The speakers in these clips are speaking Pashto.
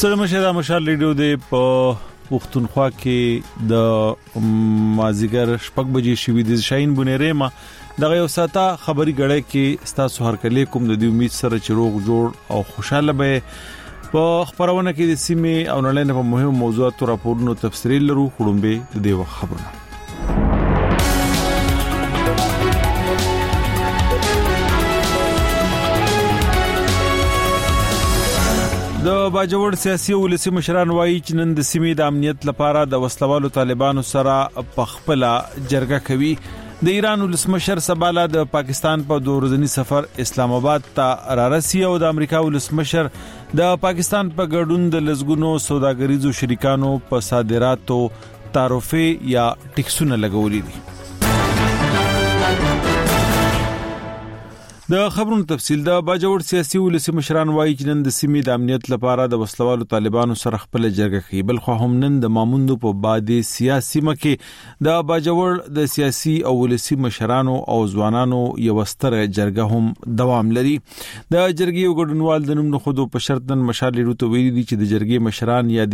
سلام شه د مشال ریډیو د پښتونخوا کې د مازیګر شپږ بجې شوې د شاهین بنيره ما دغه یو ساته خبري غړې کې ستاسو هر کله کوم د دې امید سره چې روغ جوړ او خوشاله به په خبرونه کې د سیمې او نړۍ په مهمو موضوعاتو راپورونو تفصیل لرو خړومبه د دې خبرونه د باجوړ سیاسي ولسی مشران وایي چې نن د سیمې د امنیت لپاره د وسلوالو طالبانو سره په خپل جرګه کوي. د ایران ولسمشر سباله د پاکستان په دورځنی سفر اسلام آباد ته رارسي او د امریکا ولسمشر د پاکستان په ګډون د لزګونو سوداګریزو شریکانو په صادراتو تعرفه یا ټیکسونه لګولې دي. د خبرونو تفصیل د باجوړ سیاسي ولسی مشران وایي چې نن د سیمې د امنیت لپاره د وسلوالو طالبانو سره خپل جرګه کوي. بل خو هم نن د ماموندو په بادي سیاسي مکه د باجوړ د سیاسي او ولسی مشرانو او ځوانانو یو ستر جرګه هم دوام لري. د جرګې وګړنوال د نوم خودو په شرطن مشال لري ته ویلي دي چې د جرګې مشران یا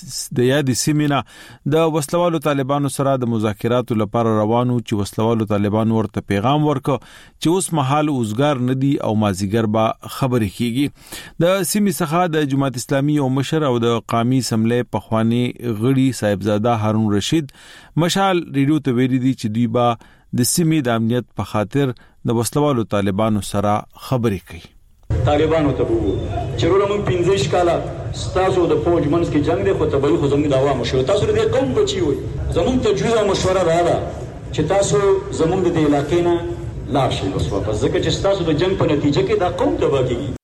د سیمې د وسلوالو طالبانو سره د مذاکراتو لپاره روانو چې وسلوالو طالبانو ورته پیغام ورکړ چې اوس مهال ندی او مازیګر با خبرې کیږي. د سیمې څخه د جماعت اسلامي او مشر او د قومي سملې پخوانی غړي صاحبزاده هارون رشید مشال ریډیو ته ویلي دي چې دوی با د سیمې د امنیت په خاطر د وسلوالو طالبانو سره خبرې کوي. طالبانو ته وو چې ورته مون 15 کاله ستاسو د فوج منځ کې جنگ دی خو ته بل خو زموږ د عوامو شو تاسو دې قوم بچي وي زموږ ته جوړه مشوره رااله چې تاسو زموږ د علاقې نه لاشي وسوه په ځکه چې تاسو د جنگ په نتیجه کې دا قوم تباہ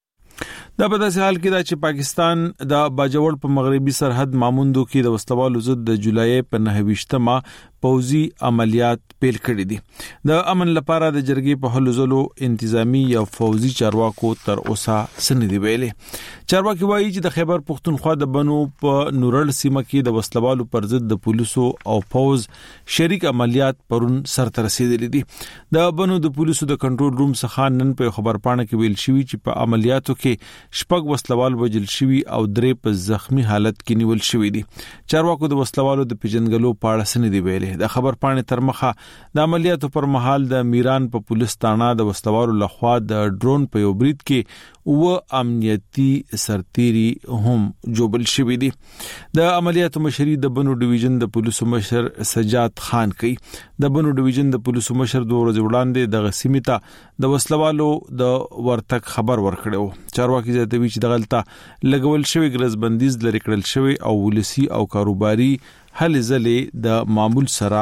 کیږي. دا په داسې حال کې دا چې پاکستان د باجوړ په مغربي سرحد ماموندو کې د وسلوالو ضد د جولای په 29مه پوزي عملیات پیل کړې دي. د امن لپاره د جرګې په حل زلو انتظامی یا فوزي چارواکو تر اوسه سندې ویلې. چارواکي وایي چې د خیبر پختونخوا د بنو په نورل سیمه کې د وسلوالو پر ضد د پولیسو او فوز شریک عملیات پرون سرته رسیدلې دي. د بنو د پولیسو د کنټرول روم څخه نن په خبر پاڼه کې ویل شوی چې په عملیاتو کې شپږ وسلوال وژل شوی او درې په زخمی حالت کې نیول شوی دي. چارواکو د وسلوالو د پیژنګلو په اړه سندې ویلې. د خبر پاڼې تر مخه د عملیاتو پر مهال د میران په پولیس تانا د وسلوالو لخوا د ډرون په یو برید کې او امنیتي سرتيري هم جوړل شوی دي. د عملیاتو مشري د بنو ډیویژن د پولیسو مشر سجاد خان کوي. د بنو ډیویژن د پولیسو مشر د ورځ وړاندې د غسیمیتا د وسلوالو د ورتک خبر ورکړو. چارواکي زیاتوي چې د غلطه لګول شوی ګرځبندیز لري کړل شوی او ولسی او کاروباري هل زلې د معمول سره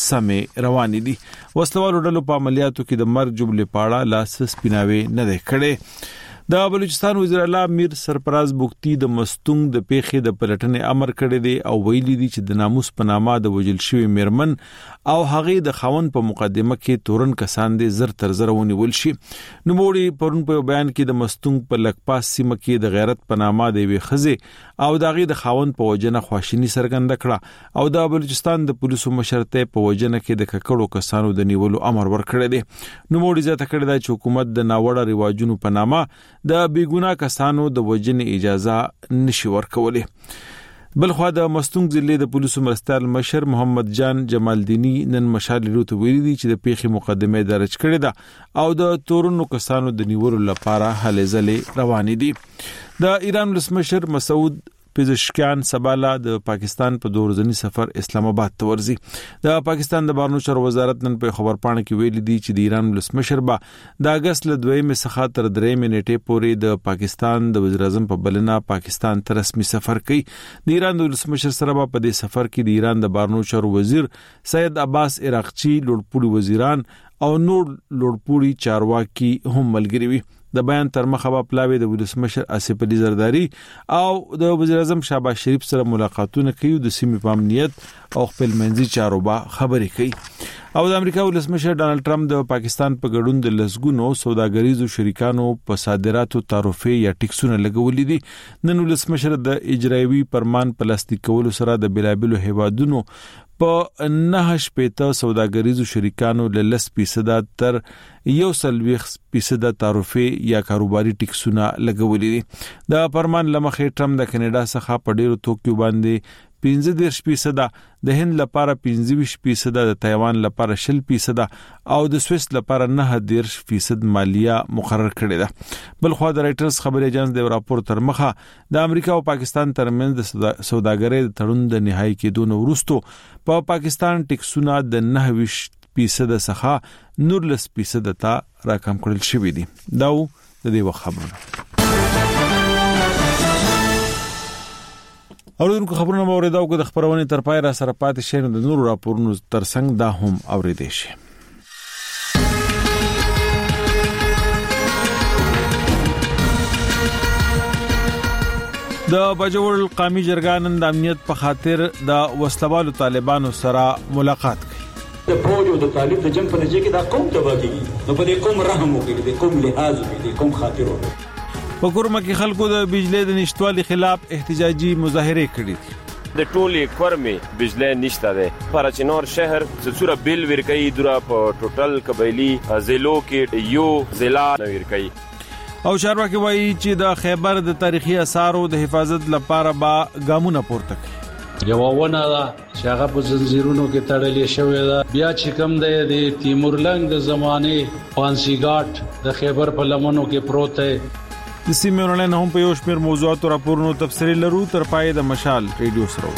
سمې روانې دي. وسلوالو ډلو په عملیاتو کې د مرګ جبلې پاړه لاس سپیناوي نه ده کړې. د بلوچستان وزیر اعلی میر سرفراز بوختي د مستونګ د پیښې د پلټنې امر کړی دی او ویلي دي چې د ناموس په نامه د وجل شوی میرمن او هغه د خاوند په مقدمه کې تورن کسان دي زر تر زر ونیول شي. نوموړي پرون په بیان کې د مستونګ په لکپاس سیمه کې د غیرت په نامه د وی خزه او دغه د خاوند په وجنه خواشینی څرګنده کړه او د بلوچستان د پولیسو مشرته په وجنه کې د ککړو کسانو د نیولو امر ورکړی دی. نوموړي ځکه کړی دی چې حکومت د ناوړه ریواجونو په نامه د بیګونا کسانو د وجنې اجازه نشي ورکولې. بلخوا د مستونګ ضلع د پولیسو مرستیال مشر محمد جان جمالدینی نن مشال لري ویلي دي چې د پیښې مقدمه درج کړې ده او د تورونو کسانو د نیولو لپاره هلې ځلې روانې دي. د ایران ولسمشر مسعود پزشکیان سباله د پاکستان په دورځنی سفر اسلام آباد ته ورځي. د پاکستان د بهرنیو چارو وزارت نن په خبر پاڼه کې ویلي دی چې د ایران ولسمشر به د اگست ل 2 څخه تر 3 نیټې پورې د پاکستان د وزیر اعظم په بلنه پاکستان ته رسمي سفر کوي. د ایران د ولسمشر سره په دې سفر کې د ایران د بهرنیو چارو وزیر سید عباس عراقچی لوړپوړي وزیران او نور لوړپوړي چارواکي هم ملګری وي. د بیان تر مخه په پلاوی د ولسمشر آصف علي زرداری او د وزیر اعظم شهباز شریف سره ملاقاتونه کوي د سیمې په امنیت او خپل منځي چارو به خبرې کوي. او د امریکا ولسمشر ډانلډ ټرمپ د پاکستان په ګډون د لسګونو سوداګریزو شریکانو په صادراتو تعرفه یا ټیکسونه لګولې دي. نن ولسمشر د اجرایوي فرمان پلاستیک کولو سره د بلابلو هیوادونو په 9% سوداګریزو شریکانو له 10% تر 1.20% تعرفه یا کاروباري ټیکسونه لګولې دي د فرمان لمخې ټرمپ د کینیډا څخه په ډیرو توکیو باندې 15% د هند لپاره 25%، د تایوان لپاره 20% او د سویس لپاره 9% مالیه مقرر کړې ده. بل خو د رائټرز خبري اژانس د راپور تر مخه د امریکا او پاکستان ترمنځ د سوداګرۍ د تړون د نهایی کېدو وروسته په پاکستان ټیکسونه د 9% څخه 19% ته راکم کړل شوې دي. دا د دې خبرونه اوردونکو خبرونه اوریدو کو د خبرونه تر پای را سره پاتې شین د نور راپورونو ترڅنګ دا هم اوریدئ شي. د بجوړ قومي جرګه نن د امنیت په خاطر د وسلوالو طالبانو سره ملاقات کړي. د فوج او د طالب د جنگ په نتیجه کې دا قوم تباہ کیږي، نو په دې قوم رحم وکړي، د قوم لحاظ وکړي، د قوم خاطر وکړي. په کورما کې خلکو د بجلی د نشټوالي خلاف احتجاجي مظاهره کړې. د ټولې کورمې بجلی نشته ده. پرچنور شهر څلور بیل ورکې دورا په ټوټل قبایلی ضلعو کې یو ضلع ورکې. او چارواکي وایي چې د خیبر د تاریخي آثارو د حفاظت لپاره با ګامونه پورته کړي. یو ونه دا چې هغه په زنجیرونو کې تړلې شوې ده. بیا چې کوم د تیمورلنګ د زمانه فانسی ګاټ د خیبر په لمنو کې پروت دی. د سیمې ورلین هم په یو شمېر موضوعات او راپورونو تفصیل لرو. تر پای د مشال ریډیو سره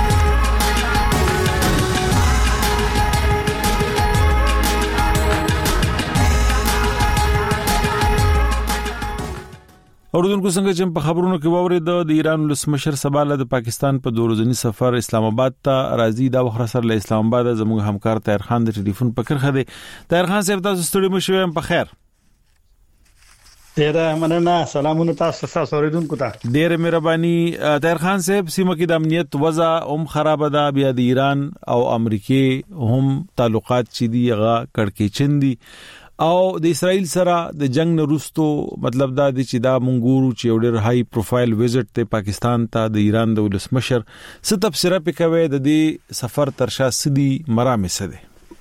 اوردونکو څنګه چې په خبرونو کې وورید د ایران ولسمشر سباله د پاکستان په دورځنی سفر اسلام آباد ته راځي. دا وخت سره له اسلام آباد زموږ همکار طاهر خان د ټلیفون په کرخه دی. طاهر خان صاحب تاسو ستړي مشوي په خیر؟ ډیره مننه، سلامونه تاسو اوریدونکو ته. ډیره مهرباني. طاهر خان صاحب سیمه کې د امنیت وضع هم خراب ده، بیا د ایران او امریکای هم تعلقات چې دی هغه کړکېچن دي او د اسرائیل سره د جنگ نروستو مطلب دا دی چې دا مونږ چې یو ډېر هاي پروفایل وزټ ته پاکستان ته د ایران د ولسمشر څه تفسیر پکوي د دې سفر ترشا سدي مرامه سده.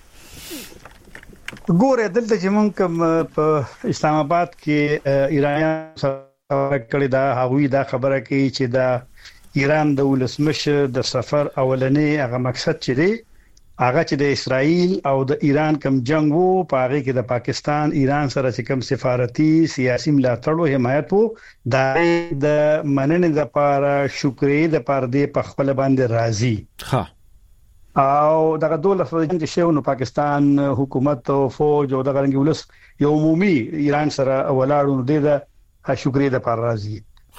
ګوره دلته چې مونږ په اسلام آباد کې ایرانیان سره کړی دا هغوی دا خبره کوي چې دا ایران د ولسمشر د سفر اولنې هغه مقصد چې دی هغه چې د اسرائیل او د ایران کوم جنگ وو په هغه کې د پاکستان ایران سره چې کوم سفارتي سیاسي ملاتړ او حمایت وو دا د مننې لپاره شکرې د پاره په خپل باندې راضي. ها او دغه دولت چې شو نو پاکستان حکومت او فوج او دغه رنګ ولس یو عمومي ایران سره ولاړو د شکرې د پر راضي.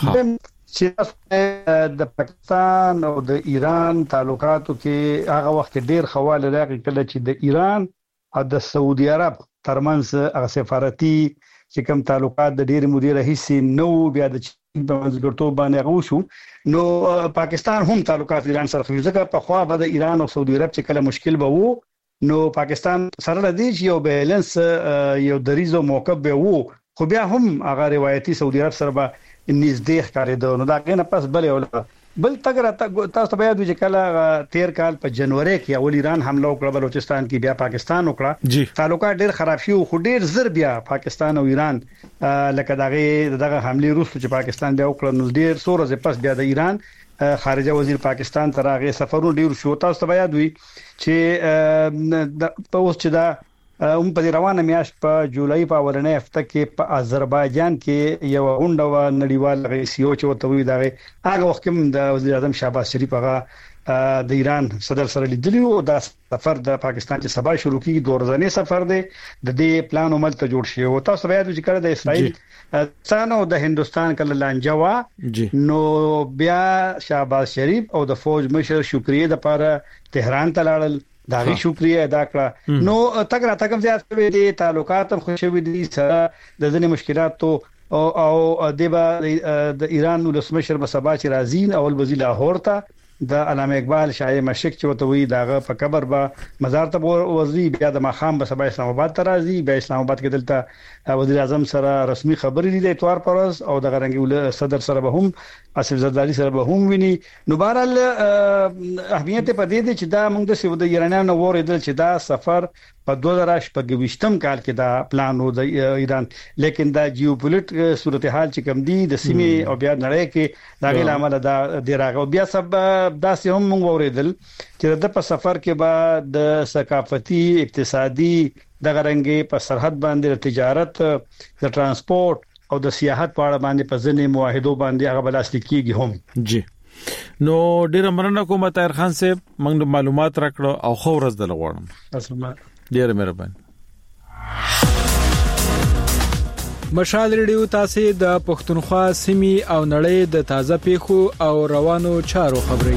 چې د پاکستان او د ایران تعلقاتو کې هغه وخت ډیر خواله لري کله چې د ایران او د سعودي عرب ترمنځ هغه سفارتي چې کوم تعلقات د ډیر مدیره هیڅ نو بیا د په منځګړتوب باندې غوښو نو پاکستان هم تعلقات ایران سره خو ځکه په خوا به د ایران او سعودي عرب چې کله مشکل به وو نو پاکستان سره د دې یو بیلانس یو دریزو موقف به وو خو بیا هم هغه روایتي سعودي عرب سره به نږدې ښکارېدو. نو دا غنه پس بل تاسو به یاد وي چې کله 13 کال په جنوري کې اول ایران حمله وکړه بلوچستان کې بیا پاکستان وکړه تعلقات ډېر خراب شو خو ډېر زر بیا پاکستان او ایران لکه دغه حمله روسو چې پاکستان بیا وکړه نو ډېر سورز پس بیا د ایران خارجه وزیر پاکستان ته راغی سفرونه ډېر شو. تاسو به یاد وي چې په اوس چې دا په روانه میاشت په جولای په ورنې هفته کې په آذربایجان کې یو غونډه و نړیوال غیسیو چې وته وی دا هغه وخت کې د وزیر اعظم شهباز شریف هغه د ایران صدر سره لیدلی او دا سفر د پاکستان چې سبا شروع کیږي د ورځنی سفر دی د دې پلان عمل ته جوړ شي. او تاسو بیا د ذکر د اسرائیل څانو د هندستان کله لانجوا نو بیا شهباز شریف او د فوج مشر شکریه د لپاره تهران ته لاړل داغي شکریه ادا کړه. نو تک را تکم زیات شوی دي تعلقات هم خوشوي دي سره د ځینې مشکلات او د ایران ولسمشر په سبا چې راځین اول وزیر لاهور ته د علامه اقبال شاه مشک چې وته وی داغه په قبر با مزار ته ورځي بیا د ماخام به سبا اسلام آباد ته راځي بیا اسلام آباد کې دلته وزیر اعظم سره رسمي خبرې دي د اتوار پرز او د غرنګي صدر سره به هم اسف زرداری سره به هم ویني نو بهرال اهمیت په دې دي چې دا موږ د سعودي ایرانانو وریدل چې دا سفر په 2028م کال کې دا پلان و د ایران لیکن دا جیوپولیټیک صورتحال چې کم دي د سیمې او بیا نړۍ کې دا غیر عمل دا دیراغه بیا سبب دا سه هم موږ وریدل چې د په سفر کې بعد د ثقافتي اقتصادي د غرنګي په سرحد باندې تجارت د ترانسپورت او د سیاحت په اړه باندې په ځینې معاهدو باندې هغه بلاسلیک کیږي هم جی نو ډیر مننه کوم طاهر خان صاحب موږ معلومات راکړو او خو ورځ دل غواړم اسلام ډیر مهرباني مشال ریډیو تاسو د پښتونخوا سیمې او نړۍ د تازه پیښو او روانو چارو خبري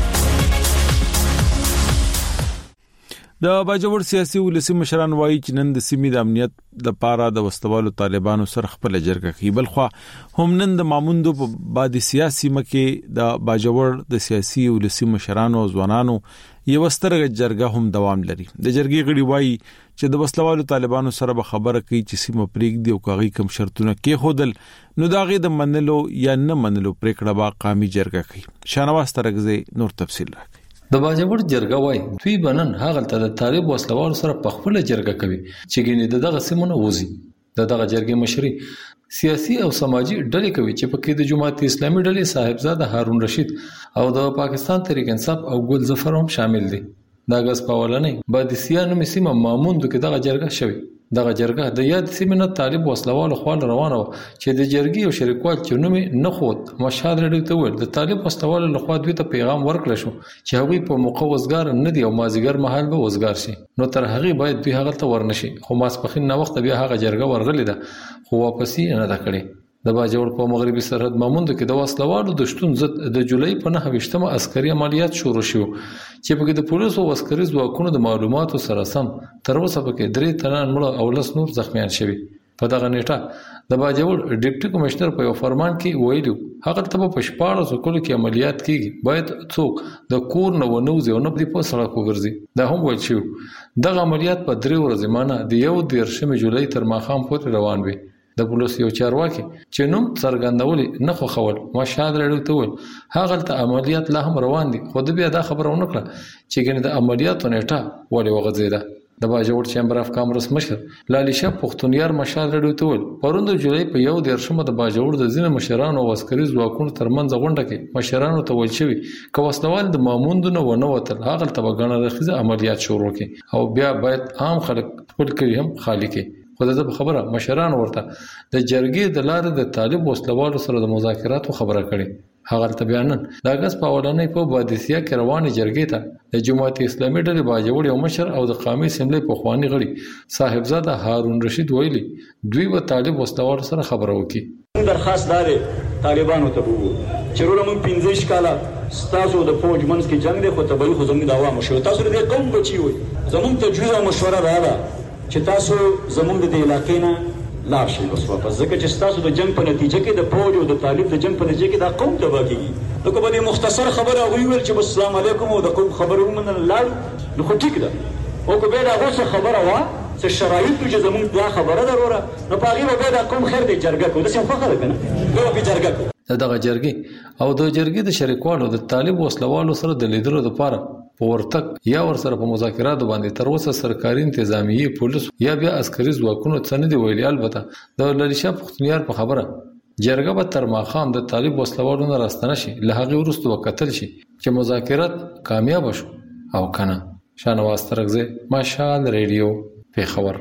د باجوړ سیاسي ولسی مشران وایي چې نن د سیمې د امنیت د پاره د وسوالو طالبانو سره خپل جرګه کوي بل خو هم نن د ماموندو په بعد سیاسي مکه د باجوړ د سیاسي ولسی مشرانو او ځوانانو یو سترګه جرګه هم دوام لري د جرګې غړي وایي چې د وسوالو طالبانو سره به خبره کوي چې سیمه پریک دی او کاغي کم شرطونه کې خودل نو داغه د منلو یا نه منلو پریکړه با قامي جرګه کوي شانواز ترغزه نور تفصیل راکړي د باجوړ جرګه وای دوی بنن هغه ته د طالب وسلوال سره په خپل جرګه کوي چې ګینه دغه سیمونه وځي دغه جرګې مشري سیاسي او سماجی ډلې کوي چې پکې د جماعت اسلامي ډلې صاحبزاده هارون رشید او د پاکستان تحریک انصاف او ګل ظفر هم شامل دي دا غس په ولنې بعد سیانو مسیمه ماموند کې دغه جرګه شوی دغه جرګه د یاد سیمه طالب وسلوال خو روانه چې د جرګې او شریکوال چونومي نه خود مشهد لري ته ول د طالب وسلوال له خوا دوی ته پیغام ورکړل شو چې هغوی په موقع وزګار نه دی او مازیګر محل به وزګار شي نو تر هغه باید دوی هغه ته ورنشي خو ماسپخین نه وخت بیا هغه جرګه ورغلی ده خو واپسی نه ده کړې د باجوړ په مغربي سرحد ماموند کې د وسلوالو د شتون ضد د جولای په 9مه عسکري عملیات شروع شو چې په کې د پولیسو او عسکري ځواکونو د معلوماتو سره سم تر اوسه په 3 تنان مړه او لس نور زخمیان شوي په دغه نیټه د باجوړ ډیپټي کمشنر په یو فرمان کې ویلو هغه ته په شپاړو سکول کې عملیات کیږي باید څوک د کور نه ونوځي او نه په سړک وګرځي دا هم ویل شو دغه عملیات په 3 ورځې مانه د 11 جولای تر ماښام پورې روان وي د پولیس یو چارواکي چې نوم څرګندول نه خو خول مشهد لري ته ول هغه ته عملیات لا هم روان دي خو د بیا دا خبره ونه کړه چې ګنې د عملیاتو نیټه ولې وغځیده د باجوړ چیمبر اف کامرس مشر لالی شاه پښتونیار مشهد لري ته ول پروند جولای په 11 د باجوړ د ځینې مشرانو او عسکري ځواکونو ترمنځ غونډه کې مشرانو ته ویل شوی که وسلوال د ماموندونو ونه وتل هغه ته بغنه رخصه عملیات شروع کړي او بیا باید عام خلک خپل کړي هم خالی کړي خو دا خبره مشران ورته د جرګې د لارې د طالب وسلوالو سره د مذاکراتو خبره کړي هغه ته بیانن د اگست په اولنې په بادسیا کې روانې جرګې ته د جماعت اسلامي ډلې باجوړ یو مشر او د قومي اسمبلی په خواني غړي صاحبزاده هارون رشید ویلي دوی و طالب وسلوالو سره خبره وکړي درخواست داري طالبانو ته وو چې ورته 15 کاله ستاسو د فوج منځ کې جنگ دی خو ته به خو زموږ د عوامو شو تاسو دې قوم بچي وي زموږ ته جوړه مشوره راغله چې تاسو زموږ د علاقې نه لاړ شئ بس واپس ځکه چې تاسو د جنگ په نتیجه کې د فوج او د طالب د جنگ په نتیجه کې دا قوم تباه کیږي نو کومه مختصر خبره ویل چې السلام علیکم او د قوم خبرو من لاړ نو خو ټیک ده او کو به دا غوسه خبره وا چې شرایط چې زموږ دا خبره ضروره نو پاغي به دا قوم خیر دی جرګه کو د څه خبره کنه نو به جرګه دغه جرګې او د جرګې د شریکوالو د طالب وسلوالو سره د لیدلو لپاره په ورتک یا ور سره په مذاکراتو باندې تر اوسه سرکاري انتظامیه پولیس یا بیا عسکري ځواکونو څنګه دی ویلي البته د لریشا پښتونیار په خبره جرګه به تر ماخام د طالب وسلوالو نه راستنه شي له هغه وروسته وکتل شي چې مذاکرات کامیاب شو او کنه شانواز ترغزه مشال ریډیو په خبر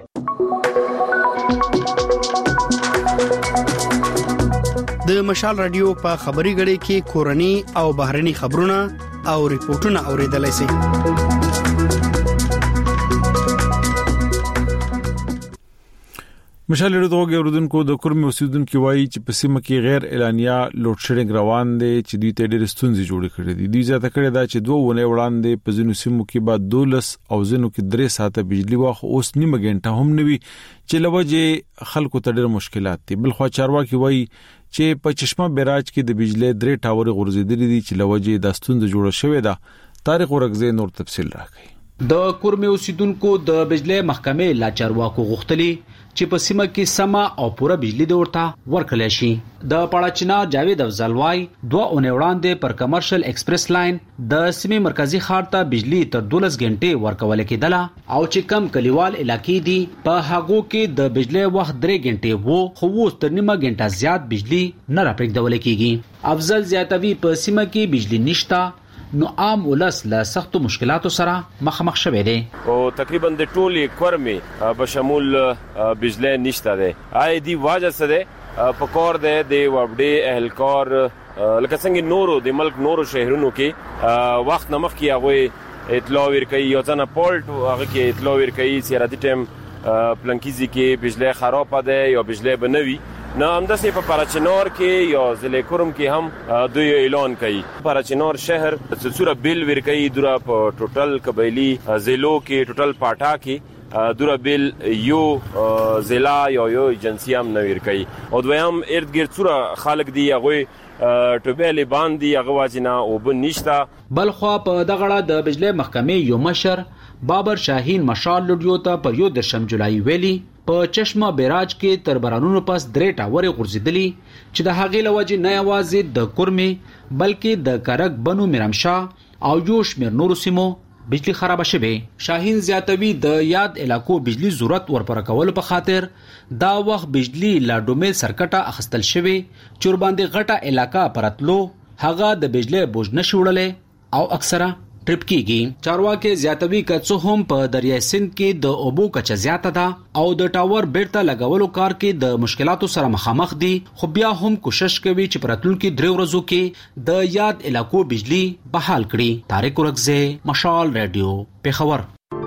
د مشال رادیو په خبري غړي کې کورني او بهرني خبرونه او ریپورتونه اوریدلای شئ مشال ردوګ اوردونکو د کورمي اوسیدونکو وایي چې په سیمه کې غیر اعلانیا لوډ شیډینګ روان دي چې دوی ته ډېر ستونزې جوړې کړې دي. دوی ځکه کړی دا چې 2 ونې وړاندې په ځینو سیمو کې بعد 12 او ځینو کې 3 ساعته بجلی واخ اوس نیمه غنټه هم نوي چې لوجه خلکو ته ډېر مشکلات دي. بل خو چارواکي وایي چې په چشمه بیراج کې د بجلی 3 ټاور غورځېدلي دي چې لوجه د ستونزې جوړه شوې ده. طارق ورغزي نور تفصیل راکړي. د کورمي اوسیدونکو د بجلی محکمې لا چارواکو غوښتلي چې په سیمه کې سما او پوره بجلی د ورته ورکړل شي. د پاړاچنا جاوید افضلوای 2 اونۍ وړاندې پر کمرشل ایکسپریس لاین د سیمې مرکزی ښار ته بجلی تر 12 غنټې ورکول کېدله او چې کم کلیوال علاقې دي په هغو کې د بجلی وخت 3 غنټې وو خو اوس تر نیمه غنټه زیات بجلی نه راپرېږدول کېږي. افضل زیاتوي په سیمه کې بجلی نشته نو عام ولس له سختو مشکلاتو سره مخامخ شوه دي او تقریبا د ټولي کورمي په شمول بجلی نشته ده. آی دی واجه سره په کور ده د وبډي اهلکار لکه څنګه نورو د ملک نورو شهرونو کې وخت نمخ کې هغه اطلاع ورکړي یو ځنه پولټ هغه کې اطلاع ورکړي چې را دي ټیم پلانکیزي کې بجلی خراب ده یا بجلی بنوي نه همداسې په پاراچنار کې یا ضلع کورم کې هم دوی اعلان کوي. پاراچنار شهر څوره بیل ورکړي دوره په ټوټل قبایلی ضلعو کې ټوټل پاټا کې دوره بیل یو ضلع یا یو ایجنسی هم نه ورکړي او دویم ارد گرد څوره خلک دی هغه ټوبېلې باندې هغه واجنه او بنشتا. بل خو په دغړه د بجلی محکمې یو مشر بابر شاهین مشال لډیو ته پر 1 جولای ویلي په چشمه بیراج کې تر بارانونو پس 3 ټاور غورځېدلي چې د هغې لوجه نه یوازې د کورمي بلکې د کرک بنو میرمشا او یو شمېر نورو سیمو بجلی خراب شوه. شاهین زیاتوي د یاد علاقو بجلی ضرورت ورپر کول په خاطر دا وخت بجلی لا ډومې سرکټه اخستل شوه چې ور باندې غټه علاقہ پرتلو هغه د بجلی بوج نشوړلې او اکثره ټریپ کیږي. چارواکي زیاتوي کڅو هم په دریای سند کې د اوبو کچه زیاته ده او د ټاور بیرته لګولو کار کې د مشکلاتو سره مخامخ دي خو بیا هم کوشش کوي چې پرتلونکو 3 ورځو کې د یاد علاقو بجلی بحال کړي. طارق ورغزي مشال رادیو پیښور.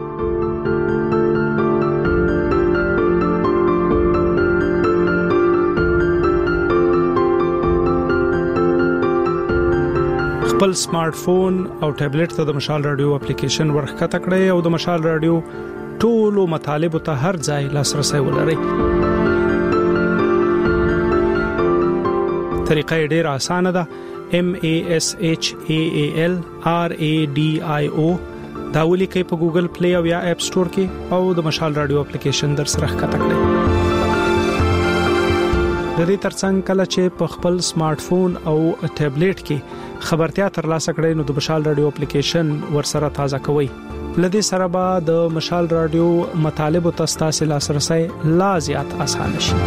خپل سمارټ فون او ټابلیټ ته د مشال رادیو اپلیکیشن ورخکته کړئ او د مشال رادیو ټولو مطالب ته هر ځای لاسرسي ولرئ. طریقه ډیره اسانه ده. MASHAAL RADIO دا ولیکئ په ګوګل پلی او یا اپ سٹور کې او د مشال رادیو اپلیکیشن در سره ښکته کړئ. د دې ترڅنګ کله چې په خپل سمارټ فون او ټابلیټ کې خبرتیا ترلاسه کړئ نو د مشال رادیو اپلیکیشن ورسره تازه کوئ. لدې سره به د مشال رادیو مطالب او تاسو لاسرسي لا زیات اسانه شي.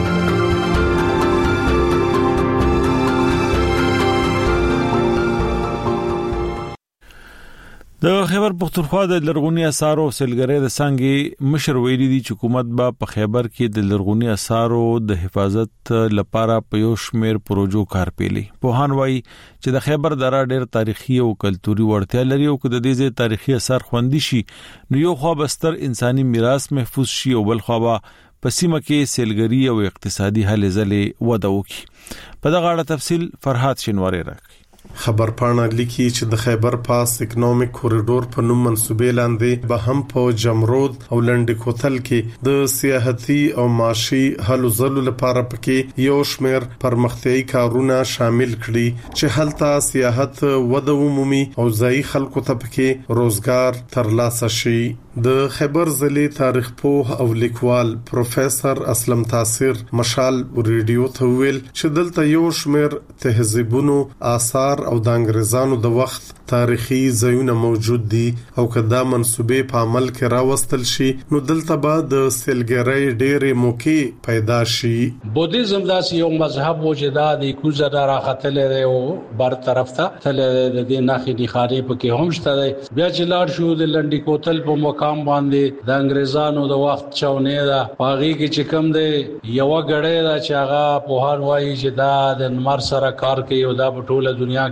د خیبر پختونخوا د لرغونی اثارو سیلګری د څنګه مشر ویلي دي چې حکومت به په خیبر کې د لرغونی اثارو د حفاظت لپاره په یو شمېر پروژو کار پیلي. پوهان وایي چې د خیبر دره ډېر تاریخي او کلتوري وړتیا لري او که د دې تاریخي اثار خوندي شي نو یو خو بستر انساني میراث محفوظ شي او بل خو به په سیمه کې سیلګری او اقتصادي هلې ځلې وده وکړي. په دغه اړه تفصیل فرحات شینواری راکړي. خبر پاڼه لیکي چې د خیبر پاس اکونومیک کوریډور په نوم منسوبې لاندې به هم په جمرود او لنډ کوتل کې د سیاحتي او معاشي هلو ځلو لپاره پکې یو شمېر پرمختیايي کارونه شامل کړي چې هلته سیاحت وده ومومي او ځای خلکو ته پکې روزګار ترلاسه شي. د خیبر ضلع تاریخ پوه او لیکوال پروفیسور اسلم تاثیر مشال ریډیو ته ویل چې دلته یو شمېر تهذیبونو آثار او د انګريزانو د وخت تاریخي ځایونه موجود دي او کدا منسوبې په عمل کې راوستل شي نو دلته به د سیلګری ډېرې موقع پیدا شي. بودیزم داسې یو مذهب وجدا د کوزه را خطلې او بر طرف ته تل د دې ناخې دی خاري پکې هم شته. بیا چې لاړ شو د لنډي کوتل په مقام باندې د انګريزانو د وخت چونه دا پاغي کې چې کم دی یو غړې دا چې هغه په هر وایي چې دا د نمر سره کار کوي او دا په ټوله دنیا کې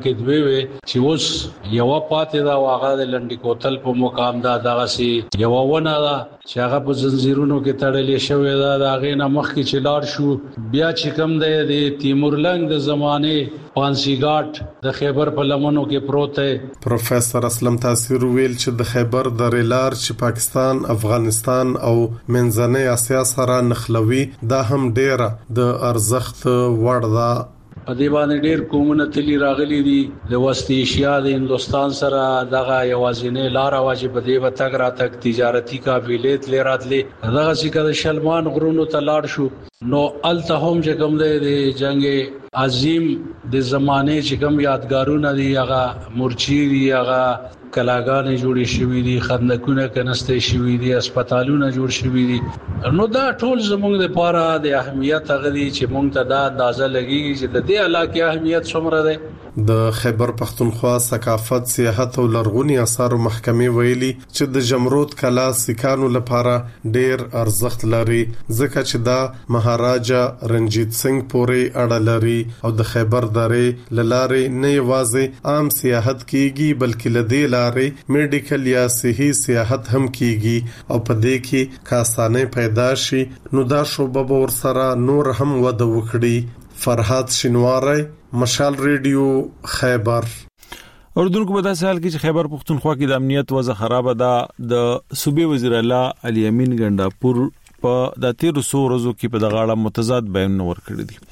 کې دوی وي چې اوس یو پاتې دا واغه د لنډي کوتل په مقام دا دغه سي یو ونه دا چې هغه په زنجیرونو کې تړلې شوې ده دا غینه مخ کې چلار شو بیا چې کم دی تیمور لنګ د زمانه پانسی ګاټ د خیبر په لمنو کې پروت دی. پروفیسور اسلم تاثیر ویل چې د خیبر د ریلار چې پاکستان افغانستان او منځنۍ اسیا سره نخلوي دا هم ډیره د ارزښت وړ ده. په دې باندې ډېر کومونه تلی راغلي دي د وسط ایشیا د هندستان سره دغه یوازینې لار واجب په دې وتګ راتګ تجارتی قابلیت لراتلې دغه چې د شلمان غرونو ته لاړ شو نو الته هم چې کوم د جنگ عظیم د زمانه چې کوم یادګارونه دي هغه مرچی دي هغه کلاګانې جوړې شوې دي خندقونه کنيسته شوې دي هسپتالونه جوړ شوې دي نو دا ټول زموږ لپاره د اهمیت غوړي چې موږ ته دا اندازه لګي چې د دې علاقې اهمیت څومره ده. د خیبر پختونخوا ثقافت سیاحت او لرغونی آثار محکمې ویلي چې د جمرود کلا سکانو لپاره ډیر ارزښت لري ځکه چې دا مهاراجا رنجیت سنگ پورې اړه لري او د خیبر درې لارې نه یوازې عام سیاحت کیږي بلکې لدې لارې میډیکل یا صحي سیاحت هم کیږي او په دې کې کاسانه پیدا شي نو دا شوبه ور سره نور هم وده وکړي. فرحات شینواری مشال ریډیو خیبر. اردن کو بتا سال کې چې خیبر پختونخوا کې د امنیت وضع خراب ده د صوبې وزیر اعلی علي امین ګنداپور په د 1300 ورځو کې په دغه متضاد بیان ورکړی دي.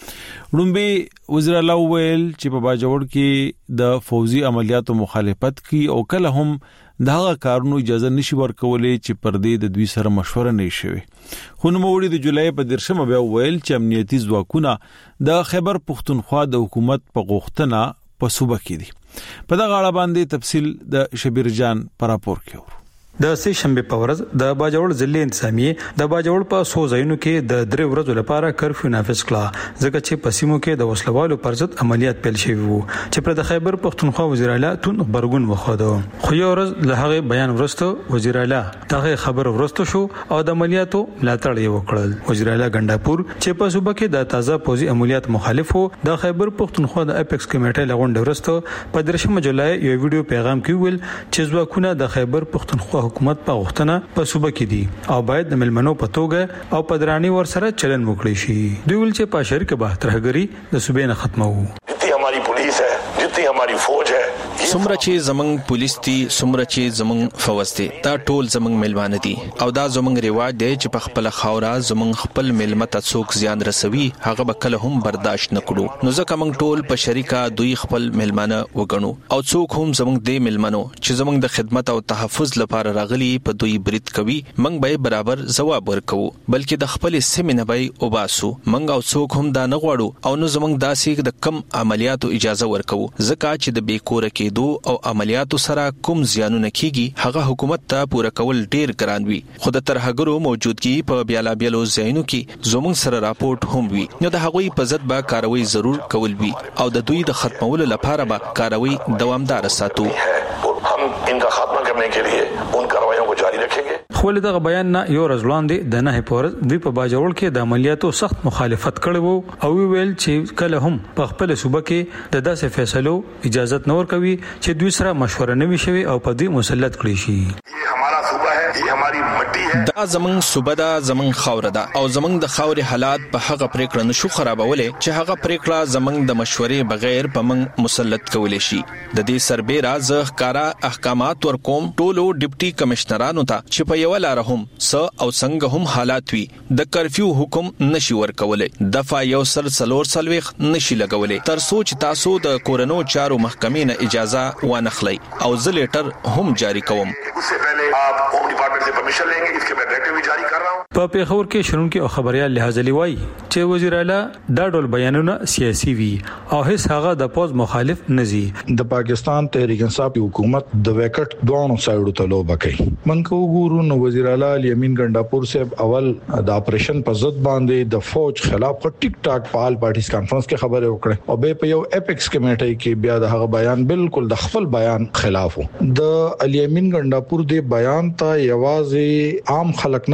لومبي وزیر اعلی ویل چې په باجوړ کې د فوزي عملیاتو مخالفت کی او کله هم دغه کارونو اجازه نشي ورکولې چې پر دې د دوی سره مشوره نه شي. خو نو وړي د جولای په 13 بیا ویل چې امنیتي ځواکونه د خیبر پختونخوا د حکومت په غوښتنه په صوبه کې دي. په دغه اړه باندې تفصیل د شبیر جان پر راپور کې د سې شنبه په ورځ د باجوړ ضلع انتظامیه د باجوړ په سو ځایونو کې د 3 ورځې لپاره کرفیو نافذ کړه ځکه چې په سیمو کې د وسلوالو پر ضد عملیات پیل شوي وو چې پر د خیبر پختونخوا وزیر اعلی تون برګون وخوده. خو یو ورځ له هغه بیان ورسته وزیر اعلی دغه خبر ورسته شو او د عملیاتو ملاتړ یې وکړل. وزیر اعلی ګنداپور چې په صوبه کې د تازه پوزي عملیات مخالف وو د خیبر پختونخوا د اپیکس کمیټې لغونډه ورسته په 13 جولای یو ویډیو پیغام کې ویل چې ځواکونه د خیبر پختونخوا حکومت په غوښتنه په صوبه کې دي او باید د ملمنو په توګه او په دراني ور سره چلن وکړي شي. دوی ول چې په شریک به ترهګری د صوبې نه ختمو. جتنی हमारी पुलिस है जितनी हमारी फौज है څومره چې زمنګ پولیس دي څومره چې زمنګ فوج دي دا ټول زمنګ ملمانه دي او دا زمنګ رواج دی چې په خپل خاورا زمنګ خپل ملمت څوک زیان رسوي هغه به کله هم برداشت نکړو. نو ځکه موږ ټول په شریکه دوی خپل ملمانه وګڼو او څوک هم زمنګ دې ملمنو چې زمنګ د خدمت او تحفظ لپاره راغلي په دوی برید کوي موږ به برابر جواب ورکو بلکې د خپل سیمه نه به وباسو. موږ او څوک هم دا نه غواړو او نو زمنګ داسې د کم عملیاتو اجازه ورکو ځکه چې د بیکوره کېدو او عملیاتو سره کوم زیانونه کیږي هغه حکومت ته پوره کول ډیر ګران وي. خو د ترهګرو موجودګي په بیلابیلو ځایونو کې زموږ سره راپورټ هم وي نو د هغوی په ضد به کاروي ضرور کول وي او د دوی د ختمولو لپاره به کاروي دوامدار ساتو. हम इनका खात्मा करने के लिए उन कार्रवाइयों को जारी रखेंगे. خو له دغه بیان نه یو ورځ وړاندې د نه پورز دوی په باجوړ کې د عملیاتو سخت مخالفت کړي وو او ویل چې کله هم په خپل صوبه کې د داسې فیصلو اجازه نه ورکوي چې دوی سره مشوره نه وي شوی او په دې مسلط کړي شي. دا زمنګ صوبه دا زمنګ خاور ده او زمنګ د خاورې حالات په هغه پریکړه نشو خرابولې چې هغه پریکړه زمنګ د مشورې بغیر په من مسلط کولې شي. د دې سربېره ځخکارا احکامات ورکوم ټولو ډیپټي کمشنرانو ته چې په یو لار هم س او څنګه هم حالات وي د کرفیو حکم نشي ورکولې دفعه یو سر څلور سلويخ نشي لګولې تر سوچ تاسو د کورونو چارو محکمې نه اجازه وانخلي او زلیټر هم جاری کوم. उससे पहले आप होम डिपार्टमेंट से परमिशन लेंगे इसके मैं डायरेक्टिव भी जारी कर रहा हूं. په پیښور کې شرونکي او خبريال لحاظ لوي چې وزیر اعلی دا ډول بیانونه سیاسي وي او هیڅ هغه د پوز مخالف نزي. د پاکستان تحریک انصاف حکومت د وکټ دوانو سایډو ته لوبه کوي. منکو ګورو نو وزیر اعلی یمین ګنداپور صاحب اول د اپریشن په ضد باندې د فوج خلاف ټیک ټاک فعال پارټیز کانفرنس کې خبره وکړه او به په یو اپیکس کمیټې کې بیا د هغه بیان بالکل د خپل بیان خلاف وو. د یمین ګنداپور د بیان ته یوازې عام خلک نه د هغه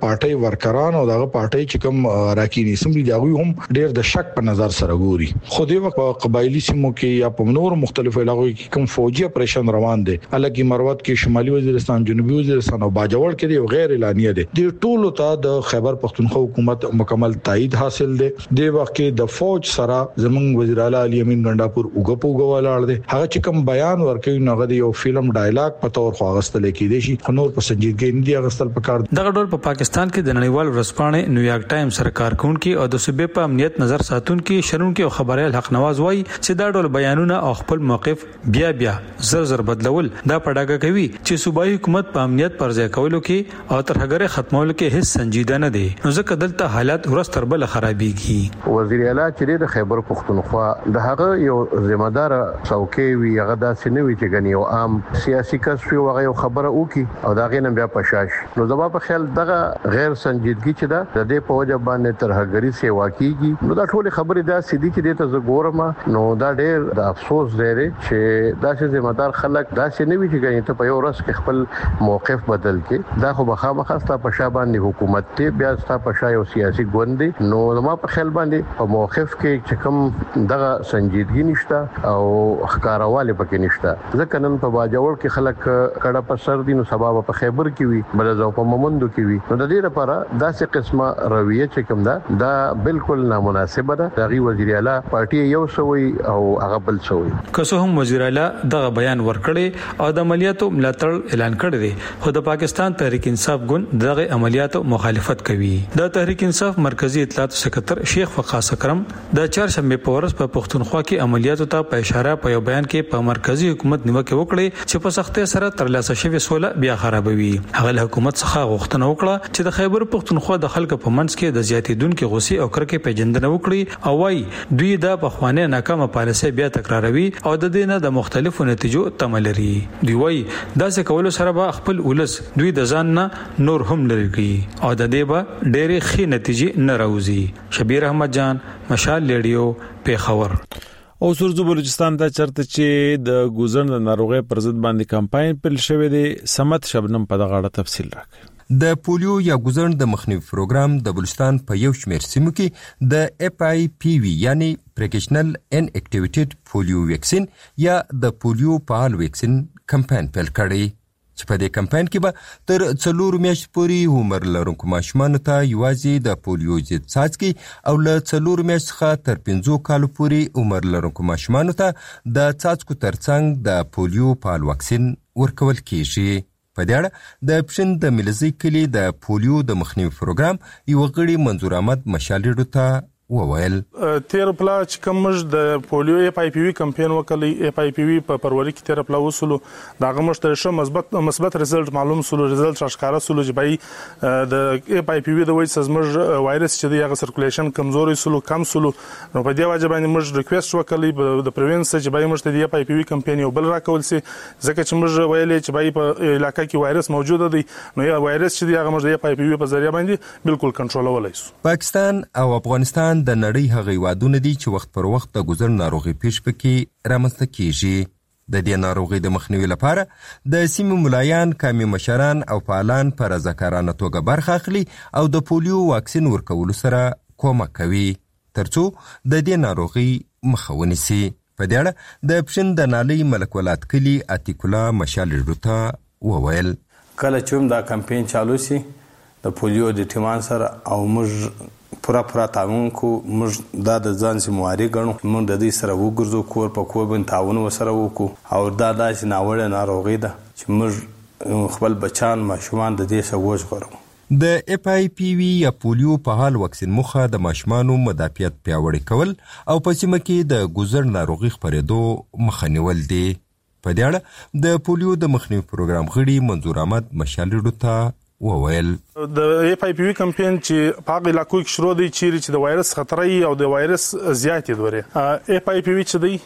پارټي ورکران او دغه پارټي چې کوم راکینی سم دي دغه هم ډیر د شک په نظر سره ګوري. خو د وخت قبایلی سیمو کې یا په نور مختلفو علاقو کې کوم فوجي اپریشن روان دي الګي مروت کې شمالي وزیرستان جنوبي وزیرستان او باجوړ کې دی غیر اعلانیه دي. د ټولو ته د خیبر پختونخوا حکومت مکمل تایید حاصل دي. د وخت کې د فوج سره زمونږ وزیر اعلی علي امین ګنڈاپور وګپوګ ولاړ دي. هغه چې کوم بیان ورکوي نو غو یو فلم ډایلاګ په تور خو غستل کېدي شي نور په سنجیدګۍ نه دی غستل پکار. دغه ډول په پاکستان کې د نړیوال ورځپاڼې نیویارک ټایمز سره کارکونکو او د صوبې په امنیت نظر ساتونکو شرونکو خبريال حق نواز وایي چې دا ډول بیانونه او خپل موقف بیا زر بدلول دا پړاګه کوي چې صوبایي حکومت په امنیت پر ځای کولو کې او ترهګر ختمولو کې هیڅ سنجیده نه دي. نو ځکه دلته حالات ورستر بل خرابيږي. وزیر اعلی چې د خیبر پختونخوا د هغه یو ذمہ دار څوکۍ وی هغه داسې نه وی چې غني او عام سیاسي کس وی هغه خبره وکي او دا غینم بیا پښاش. نو زما په خیال دغه غیر سنجیدګي چې دا د دې په وجه باندې ترهګری سیوا کیږي. نو دا ټول خبره دا سړي چې د ته ګورم نو دا ډېر د افسوس دی چې داسې ذمہ دار خلک داسې نه وی چې غني ته په یو ورځ کې خپل موقف بدل کې دا خو بخامه خاصه په شا باندې حکومت ته بیا ستا په شا یو سیاسي ګوند دی. نو زما په خیال باندې په موقف کې چې کوم دغه سنجیدګي نشته او ښکارواله پکې نشته. ځکه نن په باجوړ کې خلک کډه په سر دي نو سبب په خیبر کې وي بل ځو په مومندو کې وي. نو د دې لپاره داسې قسمه رویه چې کوم دا بالکل نامناسبه ده. دغه وزیر اعلی پارټي یو سوي او هغه بل سوي. که هم وزیر اعلی دغه بیان ورکړي او د عملیاتو ملاتړ اعلان کړی دی خو د پاکستان تحریک انصاف ګوند دغه عملیاتو مخالفت کوي. د تحریک انصاف مرکزی اطلاعات سکرټر شیخ وقاص اکرم د چهارشنبه په ورځ په پختونخوا کې عملیاتو ته په اشاره په یو بیان کې په مرکزی حکومت نیوکه وکړه چې په سختۍ سره ترلاسه شوی سوله بیا خرابوي. هغه حکومت څخه غوښتنه وکړه چې د خیبر پختونخوا د خلکو په منځ کې د زیاتیدونکو غوسې او کرکې پیژندنه وکړي او وايي دوی د بخوانه ناکامه پالیسي بیا تکراروي او د دې نه د مختلفو نتیجو تمه لري. دوی وايي داسې کولو سره به خپل ولس دوی د ځان نه نور هم لري او د دې به ډېرې ښې نتیجې نه راوځي. شبیر احمد جان مشال ریډیو پیښور. او سورزو بلوچستان ته چرته چې د ګوزن د ناروغي پر ضد باندې کمپاین پیل شوی دی. سمت شبنم په دغه اړه تفصیل راکړي. د پولیو یا ګوزن د مخنیوي پروګرام د بلوچستان په یو شمېر سیمو کې د FIPV یعنی پریکشنل ان اکټیویټډ پولیو ویکسین یا د پولیو فعال ویکسین کمپاین پیل کړی چې په دې کمپاین کې به تر 4 میاشتې پورې عمر لرونکو ماشومانو ته یوازې د پولیو ضد څاڅکي او له 4 میاشتې څخه تر 5 کالو پورې عمر لرونکو ماشومانو ته د څاڅکو ترڅنګ د پولیو فعال واکسین ورکول کیږي. په دې اړه د پښین د ملزي کلی د پولیو د مخنیوي پروګرام یو غړي منظور احمد مشالډو ته وویل تیر پلا چې کومج د پولیو FIPV کمپاین وکړي. FIPV په پروري کې تیر پلا وسلو داغه مشترشه مثبت رزلټ معلوم سلو رزلټ اشکارا سلو چې بای د FIPV د وایي سزمج وایرس چې د سرکولیشن کمزوري سلو کم سلو. نو په دې وجه باندې موږ ریکوست وکړي د پریوینس چې بای موږ د FIPV کمپاین یو بل راکول سي ځکه چې موږ ویلې چې بای په علاقې کې وایرس موجود دی نو یا وایرس چې هغه موږ د FIPV په ذریعہ باندې بالکل کنټرولولای شو. پاکستان او افغانستان د نړۍ هغه هیوادونه دي چې وخت پر وخت د ګوزن ناروغي پیښ پکې رامنځته کیږي. د دې ناروغي د مخنیوي لپاره د سیمې ملایان، قومي مشران او فعالان په رضاکارانه توګه برخه اخلي او د پولیو واکسین ورکولو سره کومک کوي ترڅو د دې ناروغي مخه ونیسي. په دې اړه د پښین د نالۍ ملک ولات کلی عتیق الله مشالډو ته وویل کله چې دا کمپاین چالو سي د پولیو د ټیمان سره او موږ پورا تعاون کو موږ د ځان سیمواري غنو موږ د دې سره وګرځو کور په کور باندې تعاون وسره وکړو او دا داسې ناوړه ناروغي ده چې موږ خپل بچان ماشومان د دې سره وژغورو. د FIPV یا پولیو په حال واکسین مخه د ماشومانو مدافعت پیاوړی کول او په سیمه کې د ګوزر ناروغي خپرېدو مخه نیول دي. په دې اړه د پولیو د مخنیوي پروګرام غړي منظور احمد مشالډو ته وویل د FIPV کمپاین چې په علاقو کې شروع دی چې د وایرس خطرې او د وایرس زیاتې دوره FIPV چې دی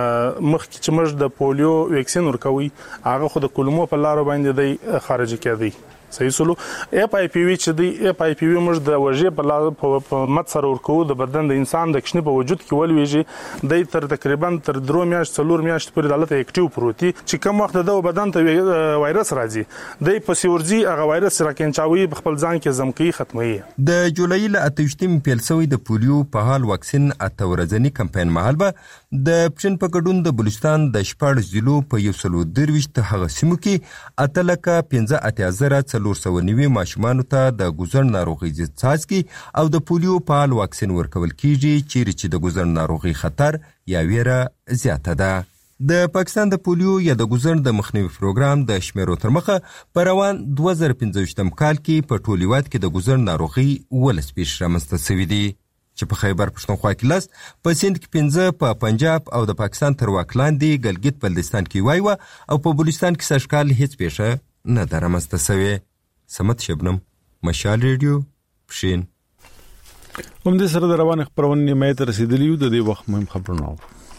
مخکې چې موږ د پولیو ویکسین ورکوي هغه خو د کولمو په لار باندې دی خارج کېدی صحیح سلو اف آی پی وی چې دی اف آی پی وی موږ د وجې په مت سره ورکو د بدن د انسان د کشنی په وجود کې ولويږي د تر تقریبا تر 3 میاشت 4 میاشت پورې د حالت اکټیو پروتي چې کوم وخت د بدن ته وایرس راځي د پسورځي هغه وایرس راکینچاوي خپل ځان کې زمکی ختمي. د جولای ل 28 پیل شوی د پولیو په حال واکسین اتورځنی کمپاین مهال به د پښن په ګډون د بلوچستان د شپږ ضلعو په 123 هغه سیمو کې اتلکه 15490 ماشومان ته د ګوزن ناروغي ځاځي او د پولیو په حال واکسین ورکول کیږي چې د ګوزن ناروغي خطر یا ویره زیاته ده. د پاکستان د پولیو یا د ګوزن د مخنیوي پروګرام د شمیرو تر مخه په روان 2015 کال کې په ټول هیواد کې د ګوزن ناروغي ولس پیش رامنځته شوې دي چې په خیبر پښتونخوا کې لس، په سند کې 15، په پنجاب او د پاکستان تر واک لاندې ګلګت بلتستان کې وایو او په بلوچستان کې سږکال هیڅ پیښه نه ده رامنځته شوې. سمت شبنم، مشال ریډیو، پښین. همدې سره د روان خبرونه نیمه ته رسیدلی یو. د دې وخت مهم خبرونه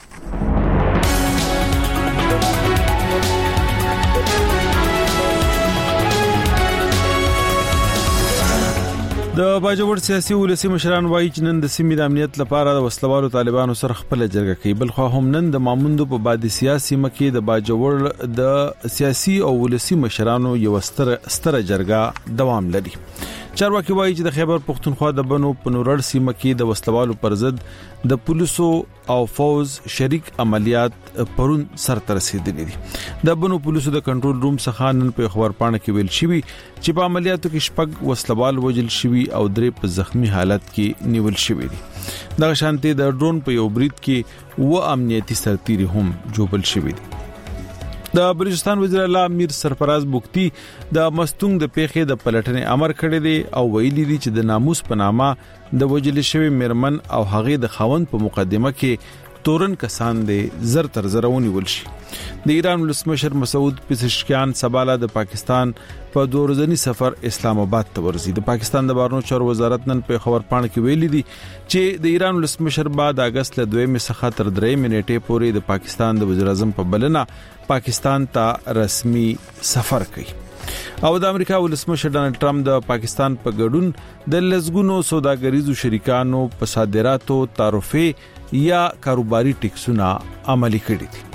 د باجوړ سیاسي ولسی مشران وایي چې نن د سیمې د امنیت لپاره د وسلوالو طالبانو سره خپل جرګه کوي. بل خو هم نن د ماموندو په بادي سیاسي مکه د باجوړ د سیاسي او ولسی مشرانو یو ستره جرګه دوام لري. چارواکي وایي چې د خیبر پښتونخوا د بنو پنورړ سیمه کې د وسلوالو پر ضد د پولیسو او فوز شریک عملیات پرون سر ته رسیدلي دي. د بنو پولیسو د کنټرول روم څخه نن په خبر پاڼه کې ویل شوی چې په عملیاتو کې شپږ وسلوال وژل شوی او درې په زخمی حالت کې نیول شوی دي. د شانتي د ډرون په یو برید کې و امنیتي سرتیري هم جوړل شوی دي. د بلوچستان وزیر اعلی امیر سرفراز بوکتی د مستونګ د پیښې د پلټنې امر کړی دی او ویلي دی چې د ناموس په نامه د وجل شوی مرمن او هغه د خاوند په مقدمه کې تورن کسان دي زر تر زرونی ولشي. د ایران ولسمشر مسعود پزشکیان سباله د پاکستان په دورځنی سفر اسلام آباد ته ورځي. د پاکستان د بهرنیو چارو وزارت نن په خبر پاڼه کې ویلي دی چې د ایران ولسمشر بعد اگست ل 2 څخه تر 3 نیټې پورې د پاکستان د وزیر اعظم په بلنه پاکستان ته رسمي سفر کوي. او د امریکا ولسمشر ډانلډ ټرمپ د پاکستان په ګډون د لزګونو سوداګریزو شریکانو په صادراتو تعرفه یا کاروباري ټیکسونه عملي کړي دي.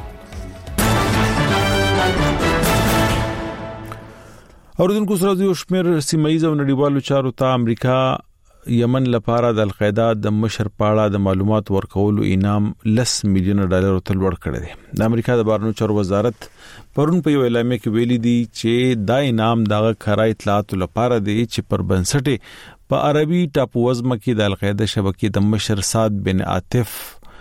اوردونکو سره د شمیر سیمایي او نړیوالو چارو ته امریکا یمن لپاره د القاعده د مشر پاړه د معلومات ورکولو انعام $10 میلیون ته لوړ کړی دی. د امریکا د بهرنیو چارو وزارت پرون په یو اعلامیه کې ویلي دی چې دا انعام دغه خبري اطلاعات لپاره دی چې پر بنسټ په عربي ټاپو وزمه کې د القاعده شبکې د مشر سعد بن عاطف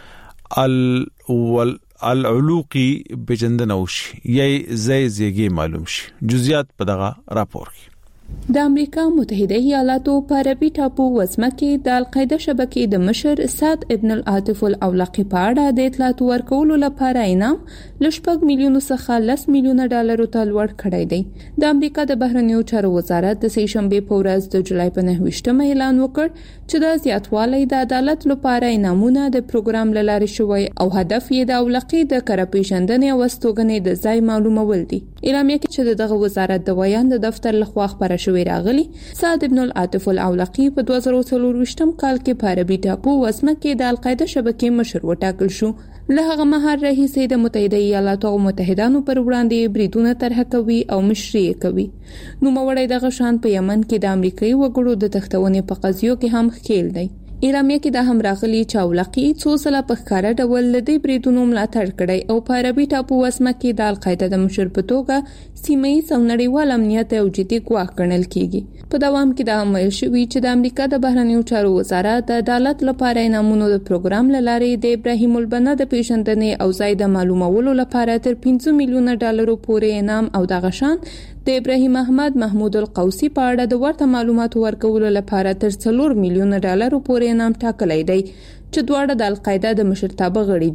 العلوقي بجندنوش یې زیږي معلوم شي. جزئیات په دغه راپور کې. د امریکا متحده ایالاتو په عربي ټاپو وزمه کې د القاعده شبکې د مشر سعد ابن العاطف العلوقي په اړه د اطلاعات ورکولو لپاره انعام $10 میلیون څخه $10 میلیون ته لوړ کړی دی. د امریکا د بهرنیو چارو وزارت د سهشنبه په ورځ د جولای په 9 اعلان وکړ چې د زیاتوالي د عدالت لپاره انعامونه د پروګرام لاره شوی او هدف یې د العلوقي د کارپېژندنې او استوګنې د ځای معلومول دي. اعلامیه کې چې دغه وزارت د ویان د دفتر لخوا خبره شوی راغلی سعد ابن العاطف العلوقي په 2024 کال کې په عربي ټاپو وزمه کې د القاعده شبکې مشر وټاکل شو. له هغه مهال راهیسې د متحده ایالاتو او متحدانو پر وړاندې بریدونه طرح کوي او مشري کوي. نو موړی دغه شان په یمن کې د امریکایي وګړو د تختونې په قضیو کې هم ښکیل دی. ایرامیا کې د هم راغلي چاولقي څو سله په ښکارا ډول لدی بریدونو ملاتړ کړي او په عربي ټاپو وسمه کې د القاعده د مشر په توګه سیمه‌یز او نړیوال امنیت او جدي ګواښ ګڼل کیږي. په دوام کې د عمل شوی چې د امریکا د بهرنیو چارو وزارت د عدالت لپاره انعامونو د پروګرام لارې د ابراهیم البنا د پیژندنې او زائد معلومولو لپاره تر $15 میلیون پورې انعام او د غشان د ابراهیم احمد محمود القوسی په اړه د ورته معلوماتو ورکولو لپاره تر $4 میلیون پورې انعام ټاکلی دی چې دواړه د القاعده د مشرتابه غړي دي.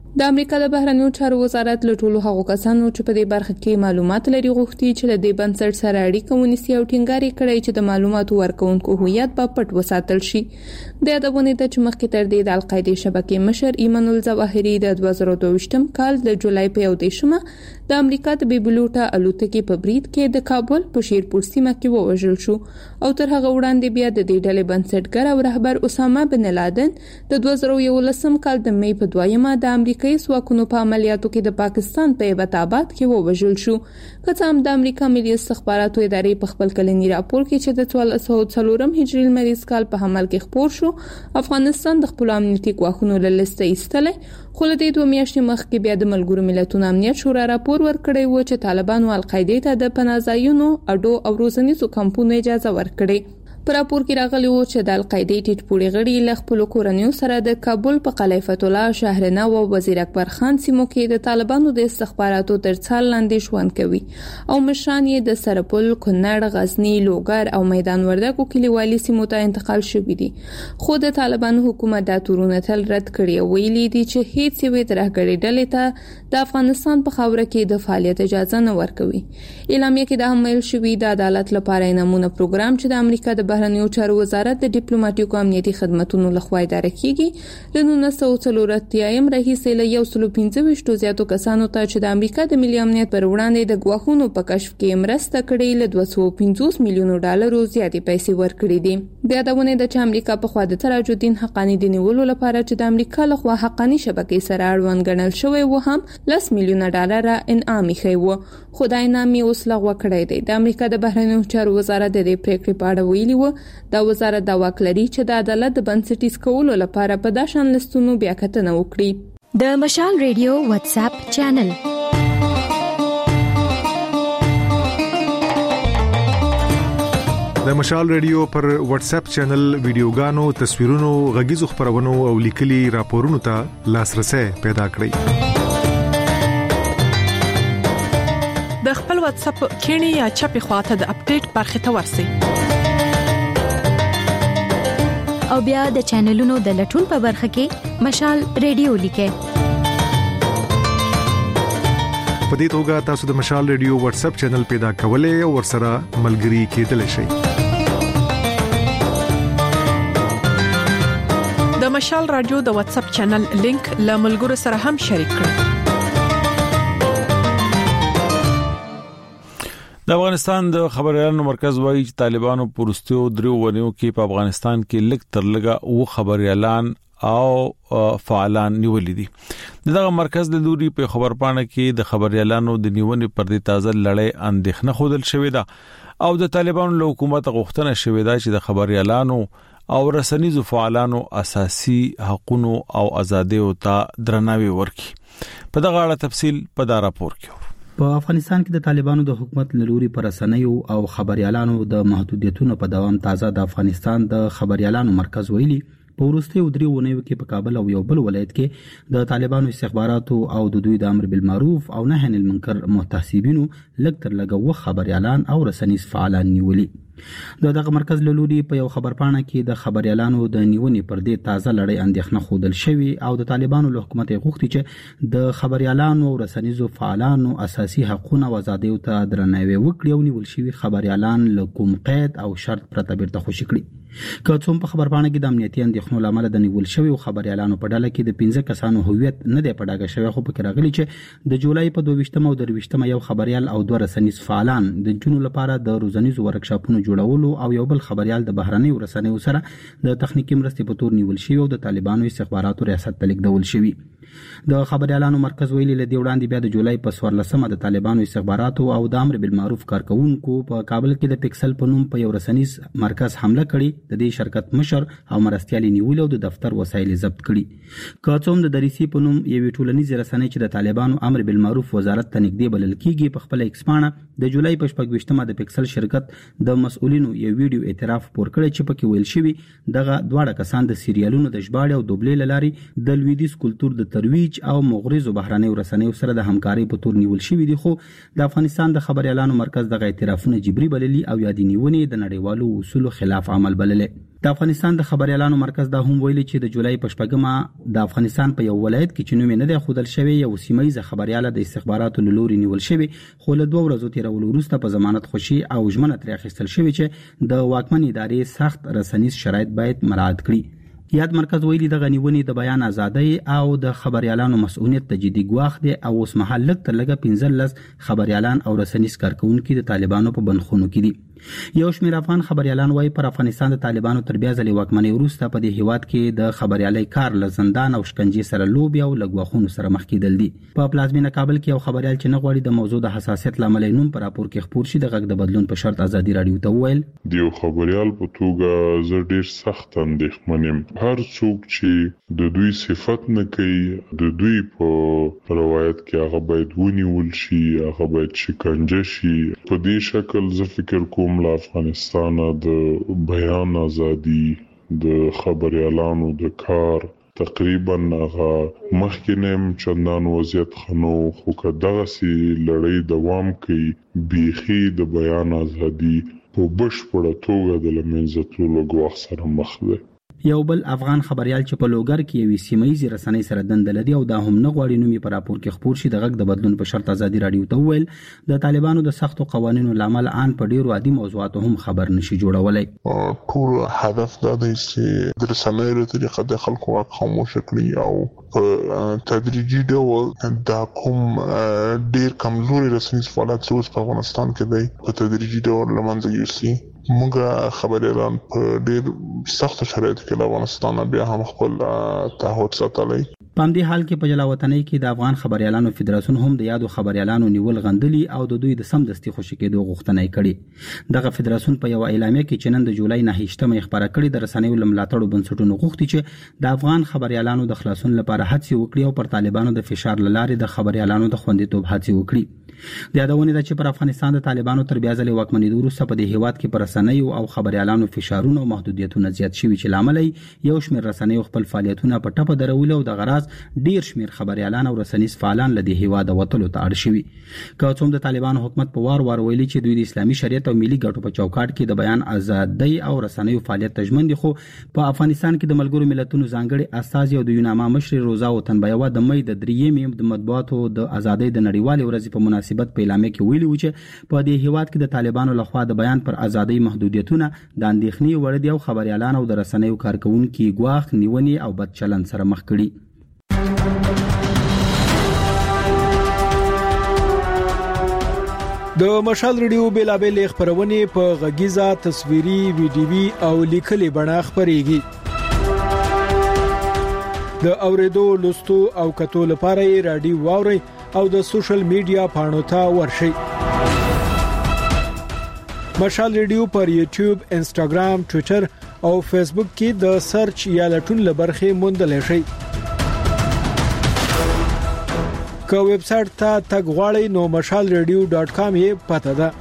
د امریکا د بهرنیو چارو وزارت له ټولو هغو کسانو چې په دې برخه کې معلومات لري غوښتي چې له دې بنسټ سره اړیکه ونیسي او ټینګار کړي چې د معلوماتو ورکونکو هویت په پټ وساتل شي. د یادونه ده چې مخکې تر دې د القاعده شبکې مشر ایمن الظواهری د 2022 کال د جولای په 1 د امریکا د بیبلوټا الوتکې په برید کې د کابل په شیرپور سیمه کې ووژل شو او تر هغه وړاندې بیا د دې ډلې بنسټګر او رهبر اسامه بن لادن د 2011 کال د می په 2 د امریکایي ځواکونو په عملیاتو کې د پاکستان په ایبټاباد کې ووژل شو. که څه هم د امریکا ملي استخباراتو ادارې په خپل کلنی راپور کې چې د 1404 هجري لمریز کال په حمل کې خپور شو افغانستان د خپل امنیتي ګواښونو له لیسته ایستلې، خو له دې 2 میاشتې مخکې بیا د ملګرو ملتونو امنیت شورا راپور ورکړی و چې طالبانو القاعده ته د پناهځایونو اډو او روزنیزو کمپونو اجازه ورکړي. پر راپور کې راغلی و چې د القاعده ټیټ پوړي غړي له خپل کورنیو سره د کابل په قلعه فتح الله شهرنا او وزیر اکبر خان سیمو کې د طالبانو د استخباراتو ترڅال لاندې ژوند کوي او مشران یې د سرپل، کونړ، غزنی، لوګر او میدان وردګو کلیوالي سیمو ته انتقال شوي دي. خو د طالبانو حکومت دا تورونه تل رد کړي او ویلي دي چې هیڅ یوې ترهګرې ډلې ته د افغانستان په خاوره کې د فعالیت اجازه نه ورکوي. اعلامیه کې دا هم ویل شوی د عدالت لپاره انعامونه پروګرام چې د امریکا د بهرنیو چارو وزارت د ډیپلوماټیکو امنیتي خدماتو لخوا اداره کیږي له 1940 راهیسې له 125 زیاتو کسانو ته چې د امریکا د ملي امنیت پر وړاندې د ګواښونو په کشف کې مرسته کړې له 250 میلیونو ډالرو زیاتې پیسې ورکړې دي. د یادونه ده چې امریکا په خوا د تراج الدین حقانی د نیولو لپاره چې د امریکا لخوا حقانی شبکې سره اړوند ګڼل شوی و هم 10 میلیونه ډالر انعام یې و، خو دا انعام یې اوس لغوه کړی دی. د امریکا د بهرنیو چارو وزارت د دې پریکړې په اړه ویلي و دا وزارت دا واک لري چې د عدالت د بنسټیز کولو لپاره په داشان لستونو بیا کتنه وکړي. د مشال ریډیو واتس اپ چینل د مشال ریډیو پر واتس اپ چینل ویډیوګانو، تصویرونو، غږیزو خبرونو او لیکلي راپورونو ته لاسرسي پیدا کړئ. د خپل واتس اپ کینی یا چپی خواته د اپډیټ برخه ته ورسئ او بیا د چینلونو د لټون په برخه کې مشال ریډیو لیکئ. په دې توګه تاسو د مشال ریډیو واتس اپ چینل پیدا کولای او ورسره ملګري کېدلی شئ. د مشال رادیو د واتس اپ چینل لینک له ملګرو سره هم شریک کړئ. د افغانستان د خبريالانو مرکز وایي چې طالبانو پرستیو درو ونیو کې په افغانستان کې لږ تر لږه او خبريالان او فعالان نیولې دي. دغه مرکز د لوري په خبرپاڼه کې د خبريالانو د نیونې پر د تازه لړۍ اندېښنه خودل شوې ده او د طالبانو له حکومت غوښتنه شوې ده چې د خبريالانو او رسنیزو فعالانو اساسي حقوقو او ازادیو ته درناوی ورکړي. په دغه اړه تفصیل په دا راپور کې. په افغانستان کې د طالبانو د حکومت لوري پر رسنیو او خبريالانو د محدودیتونو په دوام تازه د افغانستان د خبريالانو مرکز ویلي په ورستي او درې ونیو کې په کابل او یو بل ولایت کې د طالبانو استخباراتو او د دوی د امر بالمعروف او نهي عن المنکر محتسبینو لږ تر لږه و خبريالان او رسنیز فعالان نیولي. دغه مرکز له لوري په یو خبرپاڼه کې د خبريالانو د نیونې پر دې تازه لړۍ اندېښنه خودل شوی او د طالبانو له حکومت غوښتي چې د خبريالانو او رسنیزو فعالانو اساسي حقوقونه او ازادیو ته درناوی وکړي او نیول شوی خبريالان له کوم قید او شرط پرته بیرته خوشی کړي. که څوم په خبرپاڼه کې د امنیتي اندېښنو لامل د نیول شوی خبريالانو په ډله کې د 15 کسانو هویت نه دی پډاګه شوی، خو پکې راغلي چې د جولای په 22 او 23 یو خبريال او 2 رسنیز فعالان د جنونو لپاره د روزنیزو ورکشاپونو جوړولو او یو بل خبريال د بهرنۍ ورسنیو سره د تخنیکی مرستې په تور نیول شوی او د طالبانو استخباراتو ریاست ته لیکدول شوی. د خبريالانو مرکز ویلي له دې وړاندې بیا د جولای په 14 د طالبانو استخباراتو او د امر بالمعروف کارکونکو په کابل کې د پکسل په نوم په یو رسنیز مرکز حمله کړې. د دې شرکت مشر او مرستيالي نیول او د دفتر وسایل ضبط کړي. که څوم د دریسي په نوم یو ټولنیز رسنۍ چې د طالبانو امر بالمعروف وزارت ته نږدې بلل کیږي په خپل ایکسپانه د جولای په 28 د پکسل شرکت د مسؤلینو یو ویډیو اعتراف پور کړی چې پکې ویل شوی دغه دواړه کسان د سیریالونو د ژباړې او دوبلې لاري د لویدیز کلچر د ترویج او مغرضو بهرنۍ رسنیو سره د همکاري په تور نیول شوی دي. خو د افغانستان د خبريالانو مرکز دغه اعترافونه جبري بللي او یادې نیونې د نړیوالو اصولو خلاف عمل بللې. د افغانستان د خبريالانو مرکز دا هم ویلي چې د جولای په 8مه د افغانستان په یو ولایت کې چې نوم نه دی خودل شوی یو سیمایي خبرياله د استخباراتو لوري نیول شوی خو له 2 ورځو تیرولو وروسته په ضمانت خوشي او ژمنه تر اخیستل شوی چې د واکمن ادارې سخت رسنیز شرایط باید مراعات کړي. یاد مرکز ویلي د غنیونی د بیان ازادي او د خبريالانو مسؤلیت ته جدي ګواښ دی او اوس مهال لږ تر لږه 15 خبريالان او رسنیز کارکونکو د طالبانو په بندخونو کې دي. یو شمېر افغان خبريالان وايي پر افغانستان د طالبانو تر بیا ځلې واکمنۍ وروسته په دې هیواد کې د خبريالۍ کار له زندان او شکنجې سره لوبي او لګواخونو سره مخ کېدل دي. په پلازمینه کابل کې یو خبريال چې نه غواړي د موضوع د حساسیت لامل نوم پر راپور کې خبر شي د غږ د بدلون په شرط ازادي رادیو ته وویل دیو خبريال په توګه زه ډیر سخت اندېښمن یم. هر څوک چې د دوی صفت نه کوي د دوی په روایت کې هغه باید ونیول شي هغه باید شکنجه شي. په دې شکل زه فکر کوم له افغانستان د بیان ازادي د خبريالانو د کار تقریبا هغه مخکینم چندان وضعیت خنو خو که دغه سي لړۍ دوام کوي بيخي د بیان ازادي په بشپړه توګه د لمنځه تللو ګواښ سره مخ ده. یو بل افغان خبريال چې په لوګر کې یو سیمایي رسنۍ سره دندل دي او دا هم نه غواړي نومي پر راپور کې خبر شي د غږ د بدلون په شرط ازادي رادیو ته ویل د طالبانو د سختو قوانینو لامل ان په ډیرو عادي موضوعاتو هم خبر نشي جوړولای. ټول هدف دا دی چې د رسنۍ له طریقې د خلکو واک خاموش کړي او په تدریجي ډول دا کوم ډیر کمزوري رسنۍ فعالیت په افغانستان کې دی په تدریجي ډول لمنځه یوسي. موږ خبريالان په ډیر سخت شرایطو کې د افغانستان بیا هم خپل تعهد ساتلی. په همدې حال کې په جلاوطنۍ کې د افغان خبريالانو فدراسیون هم د یادو خبريالانو نیول غندلي او د دوی د سمدستي خوشی کېدو غوښتنه کړې. دغه فدراسیون په یو اعلامیه کې چې نن د جولای 9 خبره کړې د رسنیو لملاتړو بنسټونو غوښتي چې د افغان خبريالانو د خلاصون لپاره هڅې وکړي او پر طالبانو د فشار لارې د خبريالانو د خوندیتوب هڅې وکړي. د یادونه ده چې پر افغانستان د طالبانو تر بیا ځلې واکمنۍ وروسته په دې هیواد کې پر رسنیو او خبريالانو فشارونه او محدودیتونه زیات شوي چې لامل یو شمېر رسنیو خپل فعالیتونه په ټپه درول او د غراض ډیر شمېر خبريالان او رسنیز فعالان له دې هیواد وتلو ته اړ شوي. که څوم د طالبانو حکومت په وار ویلي چې دوی د اسلامي شریعت او ملي ګټو په چوکاټ کې د بیان ازادۍ او رسنیو فعالیت تضمین دي خو په افغانستان کې د ملګرو ملتونو ځانګړي استازي او د یوناما مشر روزا وطنبیوا د مې د 3 د مطبوعاتو د ازادۍ د نړیوالې ورځې په مناسبت په اعلامیه کې ویلي و چې په دې هیواد کې د طالبانو لخوا د بیان پر ازادۍ محدودیتونه د اندېښنې وړ دي او خبريالان او د رسنیو کارکونکو ګواښ نیونې او بد چلند سره مخ کړي. د مشال ریډیو بیلابل خبرونه په غږیزه تصویري ویډیوي او لیکلي بڼه خبريږي. د اوریدو لوستو او کتو لپاره رادیو واوري او د سوشل میډیا پاڼو ته ورشئ. مشال ریډیو پر یوټیوب، انسټاګرام، ټوئیټر او فیسبوک کې د سرچ یا لټون لبرخه موندلای شئ. که ویب سټ ته تګ غواړئ نو mashalradio.com یې پته ده.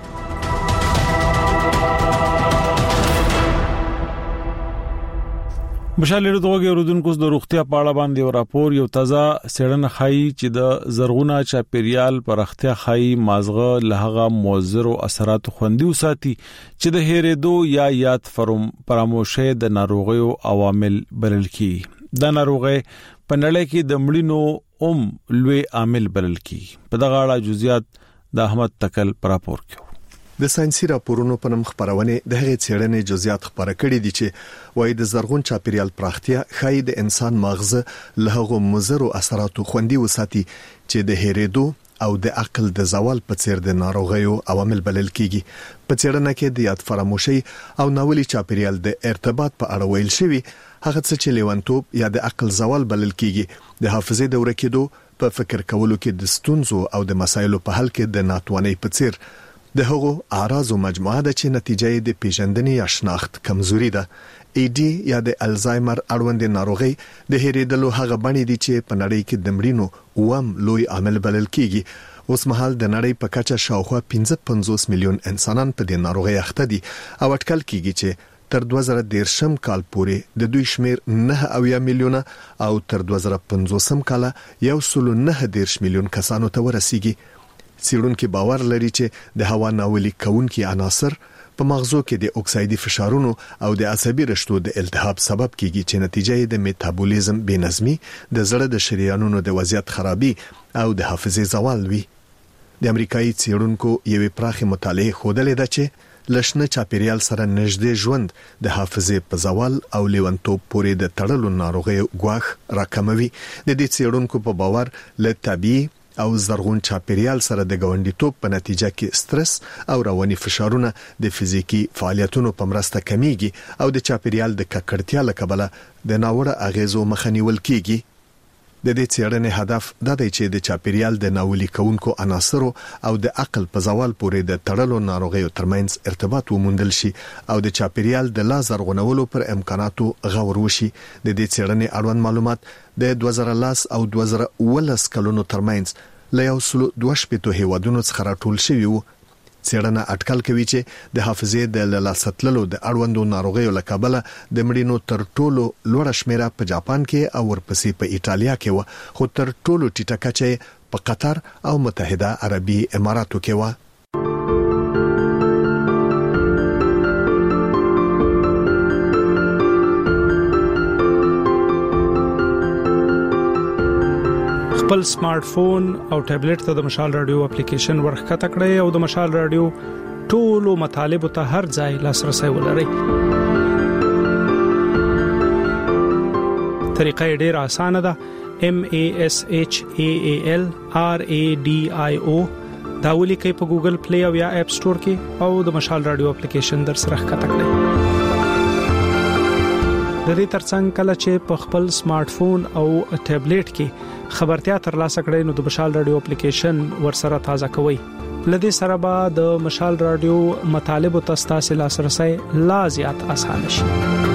مشال ریډیو اوریدونکو د روغتیا په اړه باندې راپور یو تازه سړنه خایي چې د زرغونه چاپیریال پرختیا خایي مازغه لهغه موثر اثرات خوندي وساتي چې د هېرېدو یا یاد فراموشه د ناروغیو عوامل بلل کی. د ناروغي په نړۍ کې د مړینو لوی عامل بلل کی. په دغه اړه جزئیات د احمد تکل پر راپور کې. د ساينسي راپورونو په نوم خبرونه د هغې څېړنې جزئیات خبره کړې دي چې وایي د زرغون چاپیریال پراختیا خای د انسان مغزه له هغو مضر اثراتو خوندي وساتي چې د هېرېدو او د عقل د زوال په څیر د ناروغیو عوامل بلل کیږي. په څېړنه کې د یاد فراموشي او ناولي چاپیریال د ارتباط په اړه ویل شوی هغه څه چې لیونتوب یا د عقل زوال بلل کیږي د حافظې د ورکېدو په فکر کولو کې د ستونزو او د مسایلو په حل کې د ناتوانۍ په څیر د هغو اعراض او مجموعه ده چې نتیجه د پیژندنې یا شناخت کمزوري ده. AD یا د الزایمر اړوند ناروغي د هېرېدلو هغه بڼې دي چې په نړۍ کې د مړینو لوی عامل بلل کیږي. اوس مهال د نړۍ په کچه شاوخوا 55 میلیون انسانان په دې ناروغي اخته دي او اټکل کیږي چې تر 2013 کال پورې د دوی شمیر 9 میلیونه او تر 2050 کال 1.9 میلیون کسانو ته ورسیږي. څېړونکو باور لري چې د هوا ناولي کونکي عناصر په مغزو کې د اکسایدي فشارونو او د عصبي رشتو د التهاب سبب کیږي چې نتیجه یې د میټابولیزم بېنظمي، د زړه د شریانونو د وضعیت خرابي او د حافظې زوال وي. د امریکایي څېړونکو یوې پراخه مطالعه ښودلې ده چې لښنه چاپیریال سره نږدې ژوند د حافظې په زوال او لیونتوب پورې د تړلو ناروغیو ګواښ راکموي. د دې څېړونکو په باور له طبيعي او زرغون چاپیریال سره د ګاونډیتوب په نتیجه کې سترس او رواني فشارونه د فزیکی فعالیتونو په مرسته کمیږي او د چاپیریال د ککړتیا له کبله د ناوړه اغیزو مخه نیول کیږي. د دې څېړنې هدف دا دی چې د چاپیریال د ناولي کونکو عناصرو او د عقل په زوال پورې د تړلو ناروغیو ترمنځ ارتباط وموندل شي او د چاپیریال د لا زرغونولو پر امکاناتو غور وشي. د دې څېړنې اړوند معلومات د 2010 او 2019 کلونو ترمنځ له 112 هیوادونو څخه راټول شوی وو. څېړنه اټکل کوي چې د حافظې د لاساتللو د اړوندو ناروغیو له کبله د مړینو تر ټولو لوړه شمیره په جاپان کې او ورپسې په ایټالیا کې و، خو تر ټولو ټیټه کچه په قطر او متحده عربي اماراتو کې و. خپل سمارټ فون او ټابلیټ ته د مشال رادیو اپلیکیشن ورخته کړئ او د مشال رادیو ټولو مطالب ته هر ځای لاسرسي ولرئ. طریقه ډېره اسانه ده. MASHAALRADIO دا ولیکئ په ګوګل پلی او یا اپ سٹور کې او د مشال رادیو اپلیکیشن در سره ښکته کړئ. د دې ترڅنګ کله چې په خپل سمارټ فون او ټابلیټ کې خبرتیا ترلاسه کړئ نو د مشال رادیو اپلیکیشن ورسره تازه کوئ. لدې سره به د مشال رادیو مطالب او تاسو لاسرسي لا زیات آسان شي.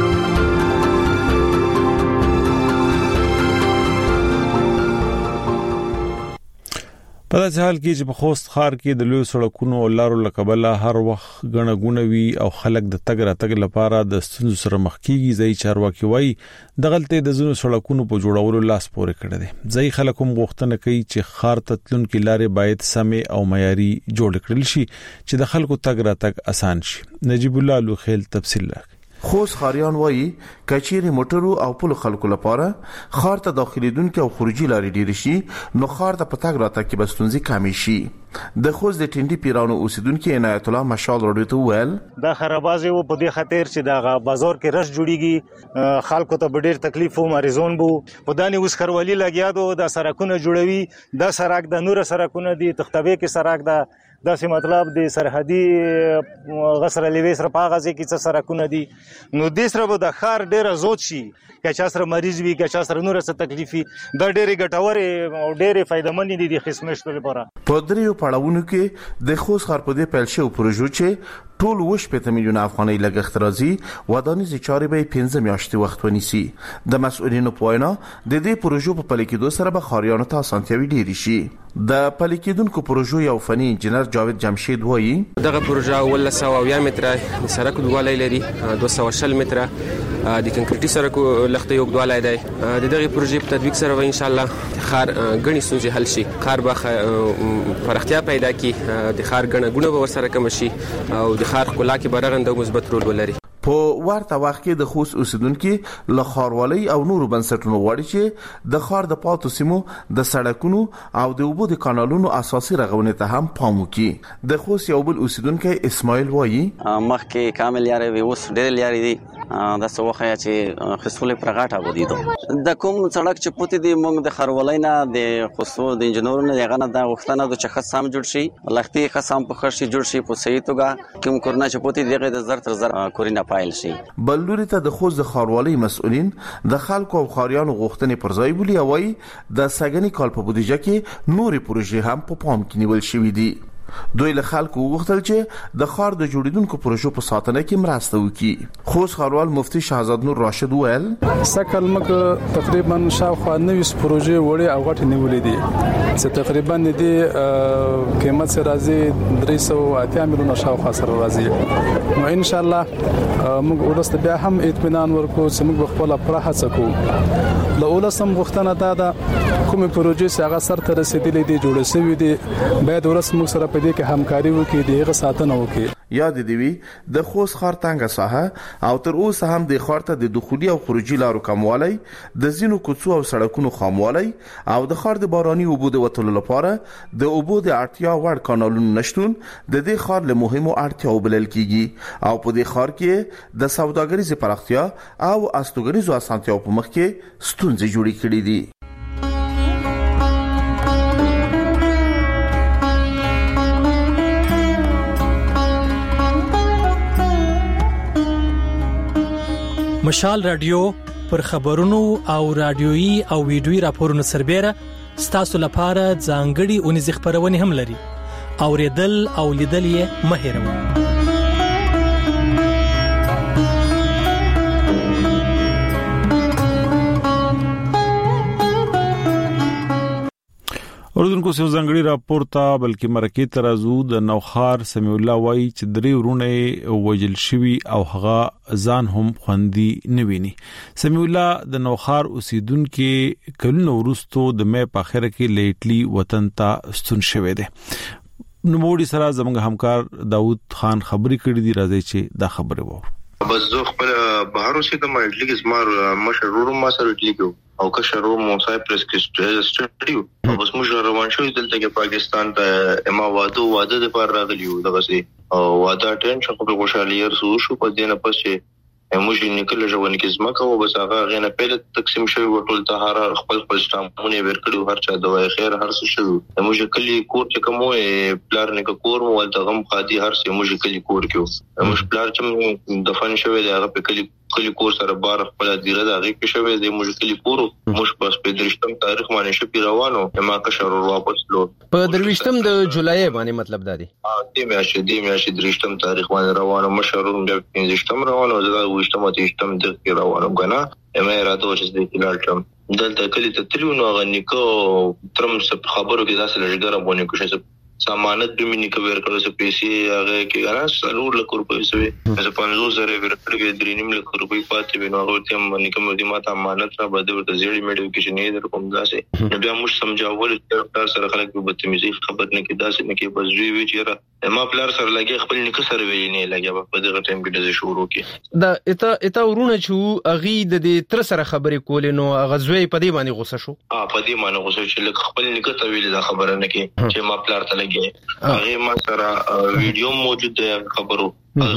په داسې حال کې چې په خوست ښار کې د لوی سړکونو او لارو لکبله هر وخت غنه غونوي او خلک د تګ راتګ لپاره د ستونزو سره مخ کیږي. ځای چارواکي وایي د غلطۍ د ځینو سړکونو په جوړولو لاس پورې کړی دی. ځای خلک هم غوښتنه کوي چې ښار ته تلونکي لارې باید سمې او معیاري جوړ کړل شي چې د خلکو تګ راتګ اسان شي. نجیب الله لوخیل تفصیل لري. خوست خاریان وایي کچېری موټرو او پل خلکو لپاره خار ته داخليدونکو او خروجي لارې ډېر شي نو خار ته پتاګ راته کې بستونزي کمی شي. د خوست د ټینډي پیرانو اوسیدونکو عنایت الله مشال رادیو ته ویل دا خرابازي و په دې خاطر چې دا بازار کې رش جوړیږي خلکو ته ډېر تکلیف او مریضون بو په دانی اوس خروالي لګیا دو د سرکونه جوړوي د سرک د نور سرکونه دي تختوي کې سرک دا څه مطلب د سرحدي غسر لیوي سره پاغازي کې څه سرکونه دي نو د سره به د خار ډېر زوت شي که چا سره مریض وي که چا سره نور څه تکلیفي دا ډېر ګټور او ډېر فائدمن دي د خدمت لپاره. په دریو پړاوونو کې د خوست ښار په دې پیل شو پروژو چې ټول 8 میلیون افغانۍ لګښت راځي ودانیزي چارې به 15 میاشتې وخت ونیسي. د مسؤلینو په وینا د دې پروژو په پلي کېدو سره به خاریانو ته اسانتیاوي ډېرې شي. د پلي کېدونکو پروژو یو فني انجنیر جاوید جمشید وایي دغه پروژه 1900 متره د سړک دوالای لري 240 متره د کنکریټي سړک لخته یو دوالای دی. د دغه پروژې په تطبیق سره ان شاء الله خار غني سوزي حل شي خار به فرختیا پیدا کی د خار غنه غونه به ورسره کم شي او د خار کلا کې برغند او مثبت رول ولري. په ورته وخت کې د خوست اوسیدونکو له خاروالۍ او نورو بنسټونو غواړي چې د خار د پاتو سیمو د سړکونو او د اوبو د کانالونو اساسي رغونې ته هم پام وکړي. د خوست یو بل اوسیدونکو اسماعیل وایي مخکې کامل یاري وي اوس ډېر یاري دي د سوخه چې خصولې پرغاټه ودی دو د کوم سړک چې پوتې دي موږ د خاروالۍ نه د خصو د انجنیرونو یغه نه د وختنه د چخص سم جوړ شي لختي خصام په خرشي جوړ شي په صحیح توګه کوم کورنا چې پوتې دغه د زر تر زر کورینه پایل شي. بلوري ته د خوست د خاروالۍ مسؤلین د خلکو او خاریانو غوښتنې پر ځای بولی او د سګنی کال په بودیجه کې نوري پروژې هم په پام کې نیول شوې دي. دوی له خلکو وغوښتل چې د خار د جوړیدونکو پروژو په ساتنه کې مرسته وکړي. خوست خاروال مفتي شهزاد نور راشد ویل سکل مګ تقریبا شاوخوا 90 پروژې وړي او غټ نیولې دي چې تقریبا دې قیمت سره راځي 380 میلیون شاوخوا سره راځي. نو ان شاء الله موږ ورسته بیا هم اطمینان ورکو چې موږ خپل پرخه څکو. له اولسم غوښتنه دا کومې پروژې چې هغه سر ته رسیدلې دي جوړې شوې دي باید ورس موږ سره په دې کې همکاري وکړي دغه ساتنه وکړي. یاد دی وی د خوست ښار تنګه ساحه او تر اوسه هم د ښار ته د دخولي او خروجي لارو کموالی، د زینو کوڅو او سړکونو خاموالی او د ښار د باراني اوبو د وټولو لپاره د اوبو د اړتیا وړ کانالونو نشټون د دې ښار له مهمو اړتیاو بلل کیږي او په دې ښار کې د سوداګریزي پراختیا او استوګنیزو اسانتیاو په مخ کې ستونزې جوړې کړې دي. مشال رادیو پر خبرونو او رادیويي او ویډیويي راپورونو سربېره ستاسو لپاره ځانګړي اونیز خبرونه هم لري. اوریدل او لیدل یې مه هېروئ. اوردونکو سیو ځنګړي راپور ته بلکې مرکې ترازو د نوخار سمیع الله وای چې درې ورونه وجل شوی او هغه ځان هم خوندي نویني. سمیع الله د نوخار اوسیدونکو کلونو ورستو د مې په اخر کې لیټلی وطن ته ستون شوی دی. نو موږ سره زموږ همکار داوود خان خبري کړې دي، راځي چې دا خبره وو. بس زه خپل بهر اوسېدم، اټلی زما مشرور ما سره اټلی او کشرور مو سایپرس کې سټډیو او بس موږ روان شو دلته کې پاکستان ته ما واده د پاره راغلیو دغه سي او واده ټین شو په خوشحالي رسو شو په دینه پسې موږ نکله ژوند کې زما کوو بس هغه غنه پیل تقسیم شوی ټول ته خپل سټامونه ورکړو، هر چا دوای خیر هر څه شو. موږ کلی کور چې کومه پلار نه کور مو ولته غم خادي هر څه موږ کلی کور کې موږ پلار چې دفن شوی دی هغه په کلی کور سره بار خپل دیره د هغه کې شوی دی. موږ کلی کور موږ بس په 23 تاریخ باندې شپې روانو ما کشر واپس لو په 23 د جولای باندې مطلب دا دی دې میاشتې 23 تاریخ باندې روانو مشرون د 15 روانو زړه وشتم د روانو غنا مې راته چې د کلالټم دلته کلی ته تلو نو غنیکو ترم خبرو کې داسې لږه باندې کوشش سامانت به منی کوي ورکړل څه پیسې هغه کې غنا سلور لک روپۍ سوي زه 500 ورکړل 3.5 لک روپۍ پاتې وینو هغه ته منی کوم دي ماته امانت را بده ورته زیړی میډیو کې نه در کوم داسې بیا موږ سمجاول چې سره خلک به بدتمیزي خبر نه کې داسې نه کې بس وی چې ما پلار سره لګي خپل نک سره وی نه لګي په دغه ټیم کې د شروع کې دا اته ورونه چې اغي د تر سره خبرې کولې نو غزوی په دې باندې غوسه شو په دې باندې غوسه چې لک خپل نک ته ویل دا خبره نه کې چې ما پلار ته هغه ما سره ویډیو موجود دی خبرو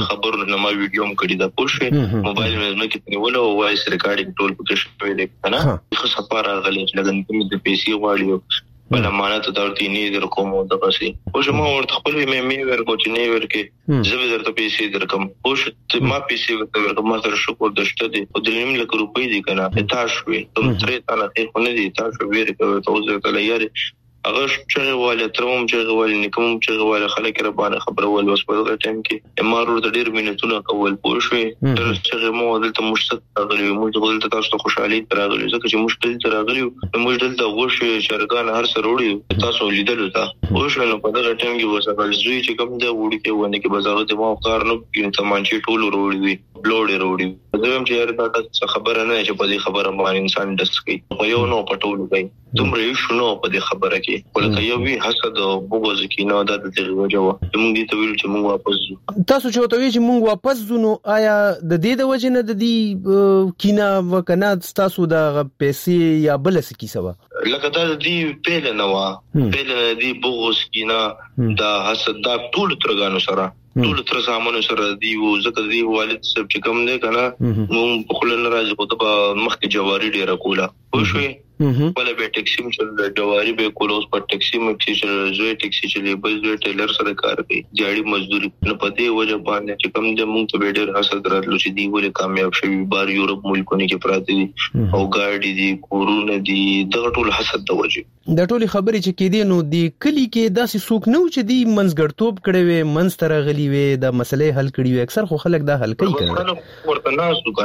نه ما ویډیو کړی دا پوښې موبایل مې کې نیول او وایس ریکارډینګ ټول پکې شوی دی کنه خو سفاره غلې چې لګن کوم د پیسې واړیو بل امانت درته نه در کوم د پسې او چې ما ورته خپل مې ورکو چې نه ورکې زه درته پیسې درکم او چې ما پیسې ورته ورکم ما سره شکر دشته دي او 3 لک روپۍ دي کنه تاسو وي تم ترې تعالی خو نه دي تاسو ویری کوي تاسو ته لایاري هغه چې واله ترمم چې واله نکوم چې واله خلک ربانه خبره ول وس په ټیم کې امارو د ډیر مينتونه کول پوښوي تر چې مو دلته مشتت غلي موږ دلته تاسو خوشحالي تراغلي ځکه چې مشکل تراغلي موږ دلته غوښه شرګان هر سروړي تاسو لیدل تا پوښوي نو په دغه ټیم کې وسه زوی چې کوم دا وړي کې ونه کې بازار ته مو کار نو کې تمانچې ټول وروړي بلوډ وروړي زه هم چې یاره دا خبره نه چې په دې خبره باندې انسان دس کوي خو یو نو پټول کوي دومره یو شنو په دې خبره کې ولکه یو وی حسد او بغض کې نو د دې وجه موږ دې ته ویل چې موږ واپس ځو تاسو چې وته وی چې موږ واپس ځو نو آیا د دې د وجه نه د دې کینا وکنه تاسو د پیسې یا بل څه کیسه وا لکه دا دې پیل نه وا پیل دې بغض کینا دا حسد دا ټول ترګانو سره ټول تر سامانو سره دی او ځکه دی والد صاحب چې کوم دی کنه مونږ په خلل راځي خو د مخکې جواری ډیره کوله خو شوي ولا به ټیکسي چې جواری به کولوس په ټیکسي مې چې زوی ټیکسي چې بل زوی ټیلر سره کار کوي جاړي مزدوري نه پدې وجه باندې چې کوم دی مونږ ته ډیر حسد راتلو چې دی ولې کامیاب شوی بار یورپ ملکونو کې پراته دي او ګاډي دي کورونه دي دغه ټول حسد د وجه د ټولي خبرې چې کې دي نو دی کلی کې داسې څوک نو چې دی منځګړتوب کړي وي منځتر غلي وي د مسلې حل کړي وي اکثر خو خلک دا حل کوي کنه ورته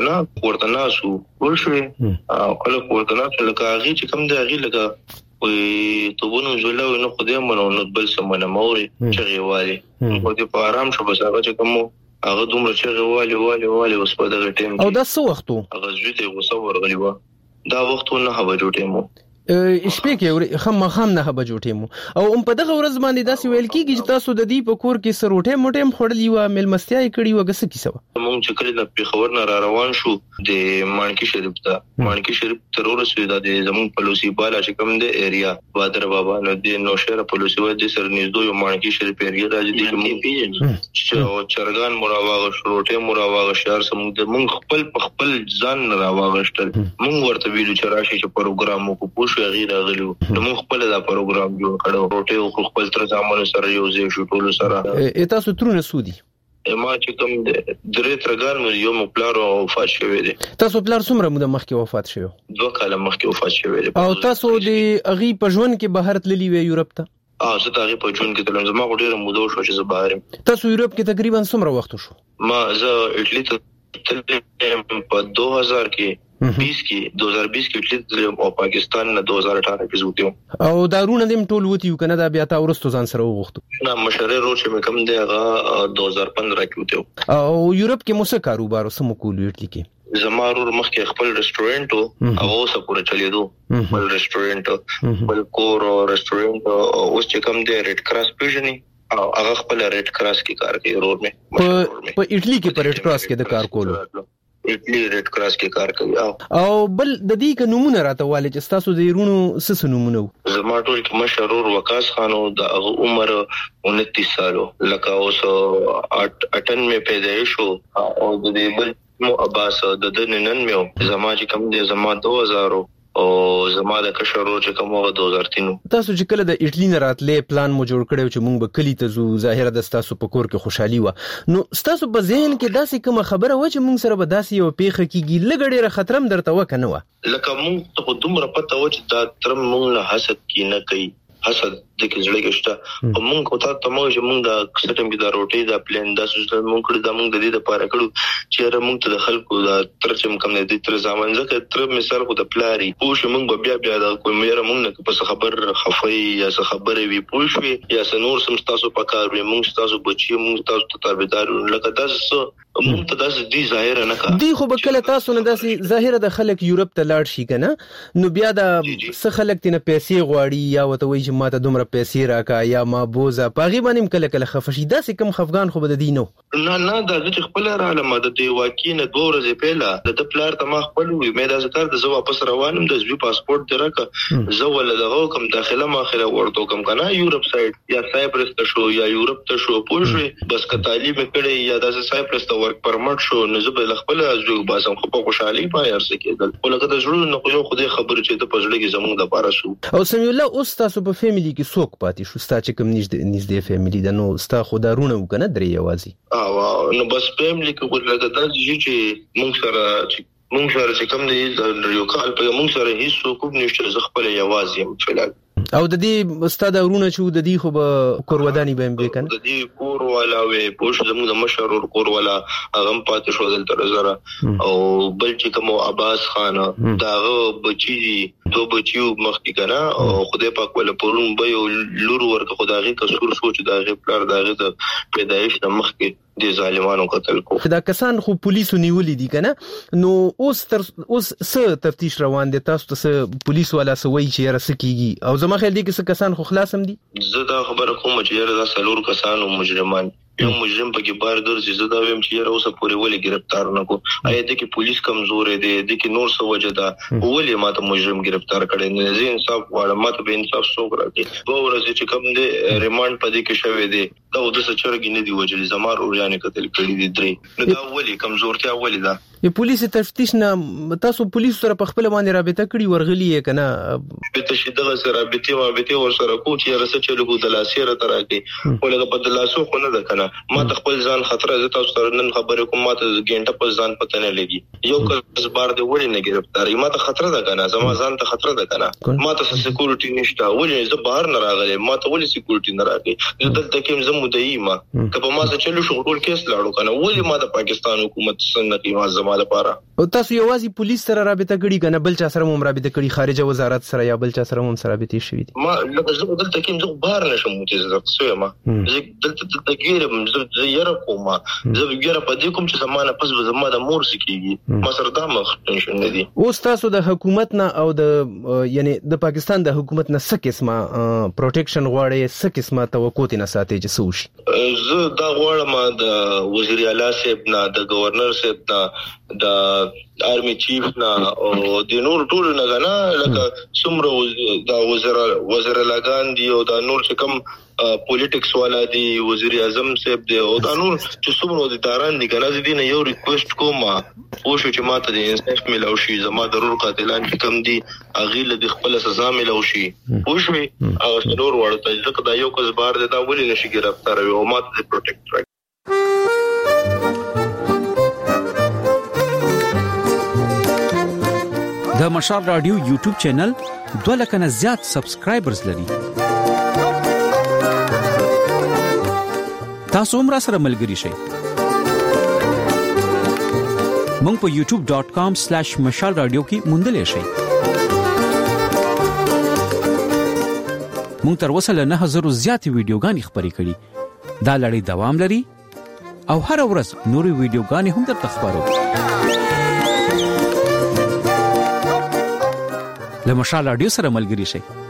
ناسو ورشوي خلک ورته ناسو لکه هغه چې کوم دی هغه لکه وي توبونو جوړو نو خدای مونږ نو بل سمونه موري چې غوالي خو دې په آرام شو بس هغه چې کوم هغه دومره چې غوالي اوس په دغه ټیم او دا څو وختو هغه زوی ته وسو ورغلی و دا وختونه هغه جوړې مو شپې کې خام نه بجو ټیمو او په دغه ورځ باندې داسې ویل کیږي چې تاسو د دې په کور کې سروټه موټه خړلې و ملمستیا یې کړی و غس کیسه مونږ چې کله د پیښور نه را روان شو د مانکی شریف ته مانکی شریف تر ورسېد د زمون پولیسي بالا چې کوم د ایریا بادر بابا نو د نوشهره پولیسي و د سر نږدې یو مانکی شریف ایریا راځي د مونږ پیژنې چې چرګان مراواغه شروټه مراواغه شهر سم د مونږ خپل ځان راواغشتل مونږ ورته ویلو چې راشي چې پروګرام وکړو غیر غلو نو خپل دا پروګرام جوړ کړو روټه خپل تر ځامن سره یو ځای شو ټول سره تاسو ترونه سودی ما چې کوم درې ترګان مې یو مپلار وفات شوی دی تاسو پلار څومره موده مخکې وفات شوی 2 کال مخکې وفات شوی دی او تاسو د اغي په ژوند کې بهر تللی وی یورپ ته زه د اغي په ژوند کې تلم زما ډیره موده شو چې زه بهر یم تاسو یورپ کې تقریبا څومره وخت شو ما زه اټلی ته په 2000 کې 2020 کې اټلی او پاکستان نه 2018 کې زوتیو او دارونه دیم ټول وتی کنه دا بیا تا ورستو ځان سره وغوښتو نه مشره رو چې مې کوم دی هغه 2015 کې وتیو او یورپ کې موسه کاروبار سم کول اټلی کې زمارور مخکې خپل ریسټورانټ او اوسه پوره چلیدو خپل ریسټورانټ خپل کور او ریسټورانټ اوس چې کوم دی ریډ کراس پیژنې او هغه خپل ریډ کراس کې کار کوي رور مې په اټلی کې پر ریډ کراس کې د کار کولو اټلی ریډ کراس کې کار کوي او بل د دې ک نمونه راته والي چې تاسو د يرونو سس نمونه زما ټول کې مشرور وقاص خانو د عمر 29 سالو لکه اوس 8 مې پیدایش شو او د دې بل مو عباس د ننن مې زما چې کوم دي زما 2000 او زما د کشرو چې کومه 2003 تاسو چې کله د اټلی نه راتلې پلان مو جوړ کړو چې مونږ به کلی ته زو ظاهره د تاسو په کور کې خوشحالي و نو تاسو په ذهن کې داسې کومه خبره و چې مونږ سره به داسې یو پیښه کیږي لګړې خطرم درته وکنه و لکه مونږ ته دومره پته و چې دا ترم مونږ له حسد کې نه کوي حسد د کې زړه کېشته او مونږ کوته ته مونږ چې مونږ د سټم کې د روټي د پلان د سوسل مونږ کړی د مونږ د دې لپاره کړو چې مونږ ته د خلکو د ترجم کم نه دي تر ځامن ځکه تر مثال خو د پلاری پوه مونږ بیا د کوم یې مونږ نه په خبر خفي یا څه خبرې وي پوه شو یا سنور سم تاسو په کار وي مونږ تاسو بچي مونږ تاسو ته تابعدار لکه تاسو مونږ ته داس دي ظاهر نه کا دي خو بکله تاسو نه داسې ظاهر د خلک یورپ ته لاړ شي کنه نو بیا د څه خلک تنه پیسې غواړي یا وته وایي چې ماته دومره پیسې راکا یا ما بوزا پاغي باندې کله کله خفشي داسې کم خفغان خو بد دینو نه دا چې خپل را علامه د دی واکینه 2 ورځې پهله د پلار ته ما خپل وی مې دا زکر د زو واپس روانم د زوی پاسپورت درکه زو ول دغه کوم داخله ماخله ورته کوم کنه یورپ سایډ یا سایپرس ته شو یا یورپ ته شو پوښوي بس که تعلیم کړي یا د سایپرس ته ورک پرمټ شو نو زه به خپل ازو باسم خو په خوشحالي پای ارسه کېدل ولکه د ژوند نو خو خدای خبر چې د پزړه کې زموږ د پاره شو او سمي الله اوس تاسو په فیملی کې څوک پاتې شو ستا چې کوم نږدې فیملی د نو ستا خدارونه وکنه درې یوازي نو بس فیملی کې ولګه دا چې مونږ سره چې کوم دی یو کال په مونږ سره هیڅ څوک نشته زه خپل یوازې یم فلال او د دې استاد ورونه چې د دې خو به کورودانی به هم کنه د دې کور والا وې پوښ زموږ د مشرور کور والا هغه پاتې شو دلته زره او بل چې کوم عباس خان داغه بچی 2 بچیو مخکې کنه او خدای پاک ول پرون به یو لور ورکه خدای کسور سوچ داغه پلار داغه د پیدایش د مخکې د ظالمانو قتل کو دا کسان خو پولیسو نیولې دي کنه نو اوس څه تفتیش روان دي تاسو ته پولیس والا سوي چې رسکیږي او زما خیال دي چې کسان خو خلاصم دي زه دا خبره کوم چې دا سلور کسان او مجرمان یو مجرم پکې بار ګرځي زه دا ویم چې اوسه پورې ولې گرفتار نکو آیا د کې پولیس کمزور دي د کې نور څه وجه ده ولې ماته مجرم گرفتار کړي نه زه انصاف غواړم ماته به انصاف څوک راکړي دوه ورځې چې کوم دي ریماند پدې کې شوی دی دا د سچرګ نه دی وجلي زمار اوريانه قتل کړي دي درې نو دا ولې کمزورتیا ولې ده یو پولیس تفتیش نه تاسو پولیس سره په خپل باندې رابطه کړي ورغلی کنه به تشدد سره رابطه ور سره کو چې رسې چلو د لاسیره ترکه ولګه په دلاسو خو نه ده کنه ما ته خپل ځان خطر زه تاسو سره نن خبرې کوم ما ته ګنټه په ځان پته نه لګي یو کس بار دی وړي نه گرفتاری ما ته خطر ده کنه زما ځان ته خطر ده کنه ما ته سکیورټي نشته ولې زه بهر نه راغلی ما ته ولې سکیورټي نه راغی زه دلته کې زمو دی ما کله ما څه چلو شو ټول کیس لاړو کنه ولې ما د پاکستان حکومت څنګه کې ما زما زما لپاره. او تاسو یوازې پولیس سره رابطه کړی کنه بل چا سره هم رابطه کړی خارجه وزارت سره یا بل چا سره هم رابطه شوې دي؟ ما لکه دلته کې بهر نشم متزه سوې ما دلته ګیرم زه یره کوم زه ګیره په دې کوم چې زمانه پس به زما د مور سکیږي ما سره دا مخ ټینشن نه دي. اوس تاسو د حکومت نه او د یعنی د پاکستان د حکومت نه څه قسمه پروټیکشن غواړي څه قسمه توقع نه ساتي چې سوشي؟ زه دا غواړم د وزیر اعلی صاحب نه د گورنر صاحب نه د آرمي چیف نه او د نور ټول نه غنا لکه څومره د وزیر اعلیګان دی او د نور چې کوم پولیټکس والا دی وزیر اعظم صاحب دی او د نور چې څومره د داران دي کنه دې نه یو ریکوست کوم او شو چې ماته د انصاف ملو شي زما ضرور قاتلان چې کم دي اغیله د خپل سزا ملو شي او شوي او ضرور ورته ځکه دا یو کس بار دی دا ولې نشي ګرفتار او ماته د پروټیکټ راځي. د مشال رادیو یوټیوب چینل 2 لک نه زیات سبسکرایبرز لري. تاسو هم را سره ملګري شئ. مونږ په youtube.com/mashal radio کې موندلې شئ. مونږ تر اوسه له 9000 زیات ویډیوګانې خبرې کړې. دا لړۍ دوام لري او هر ورځ نوري ویډیوګانې هم درته خبرو. له مشال رادیو سره ملګري شئ.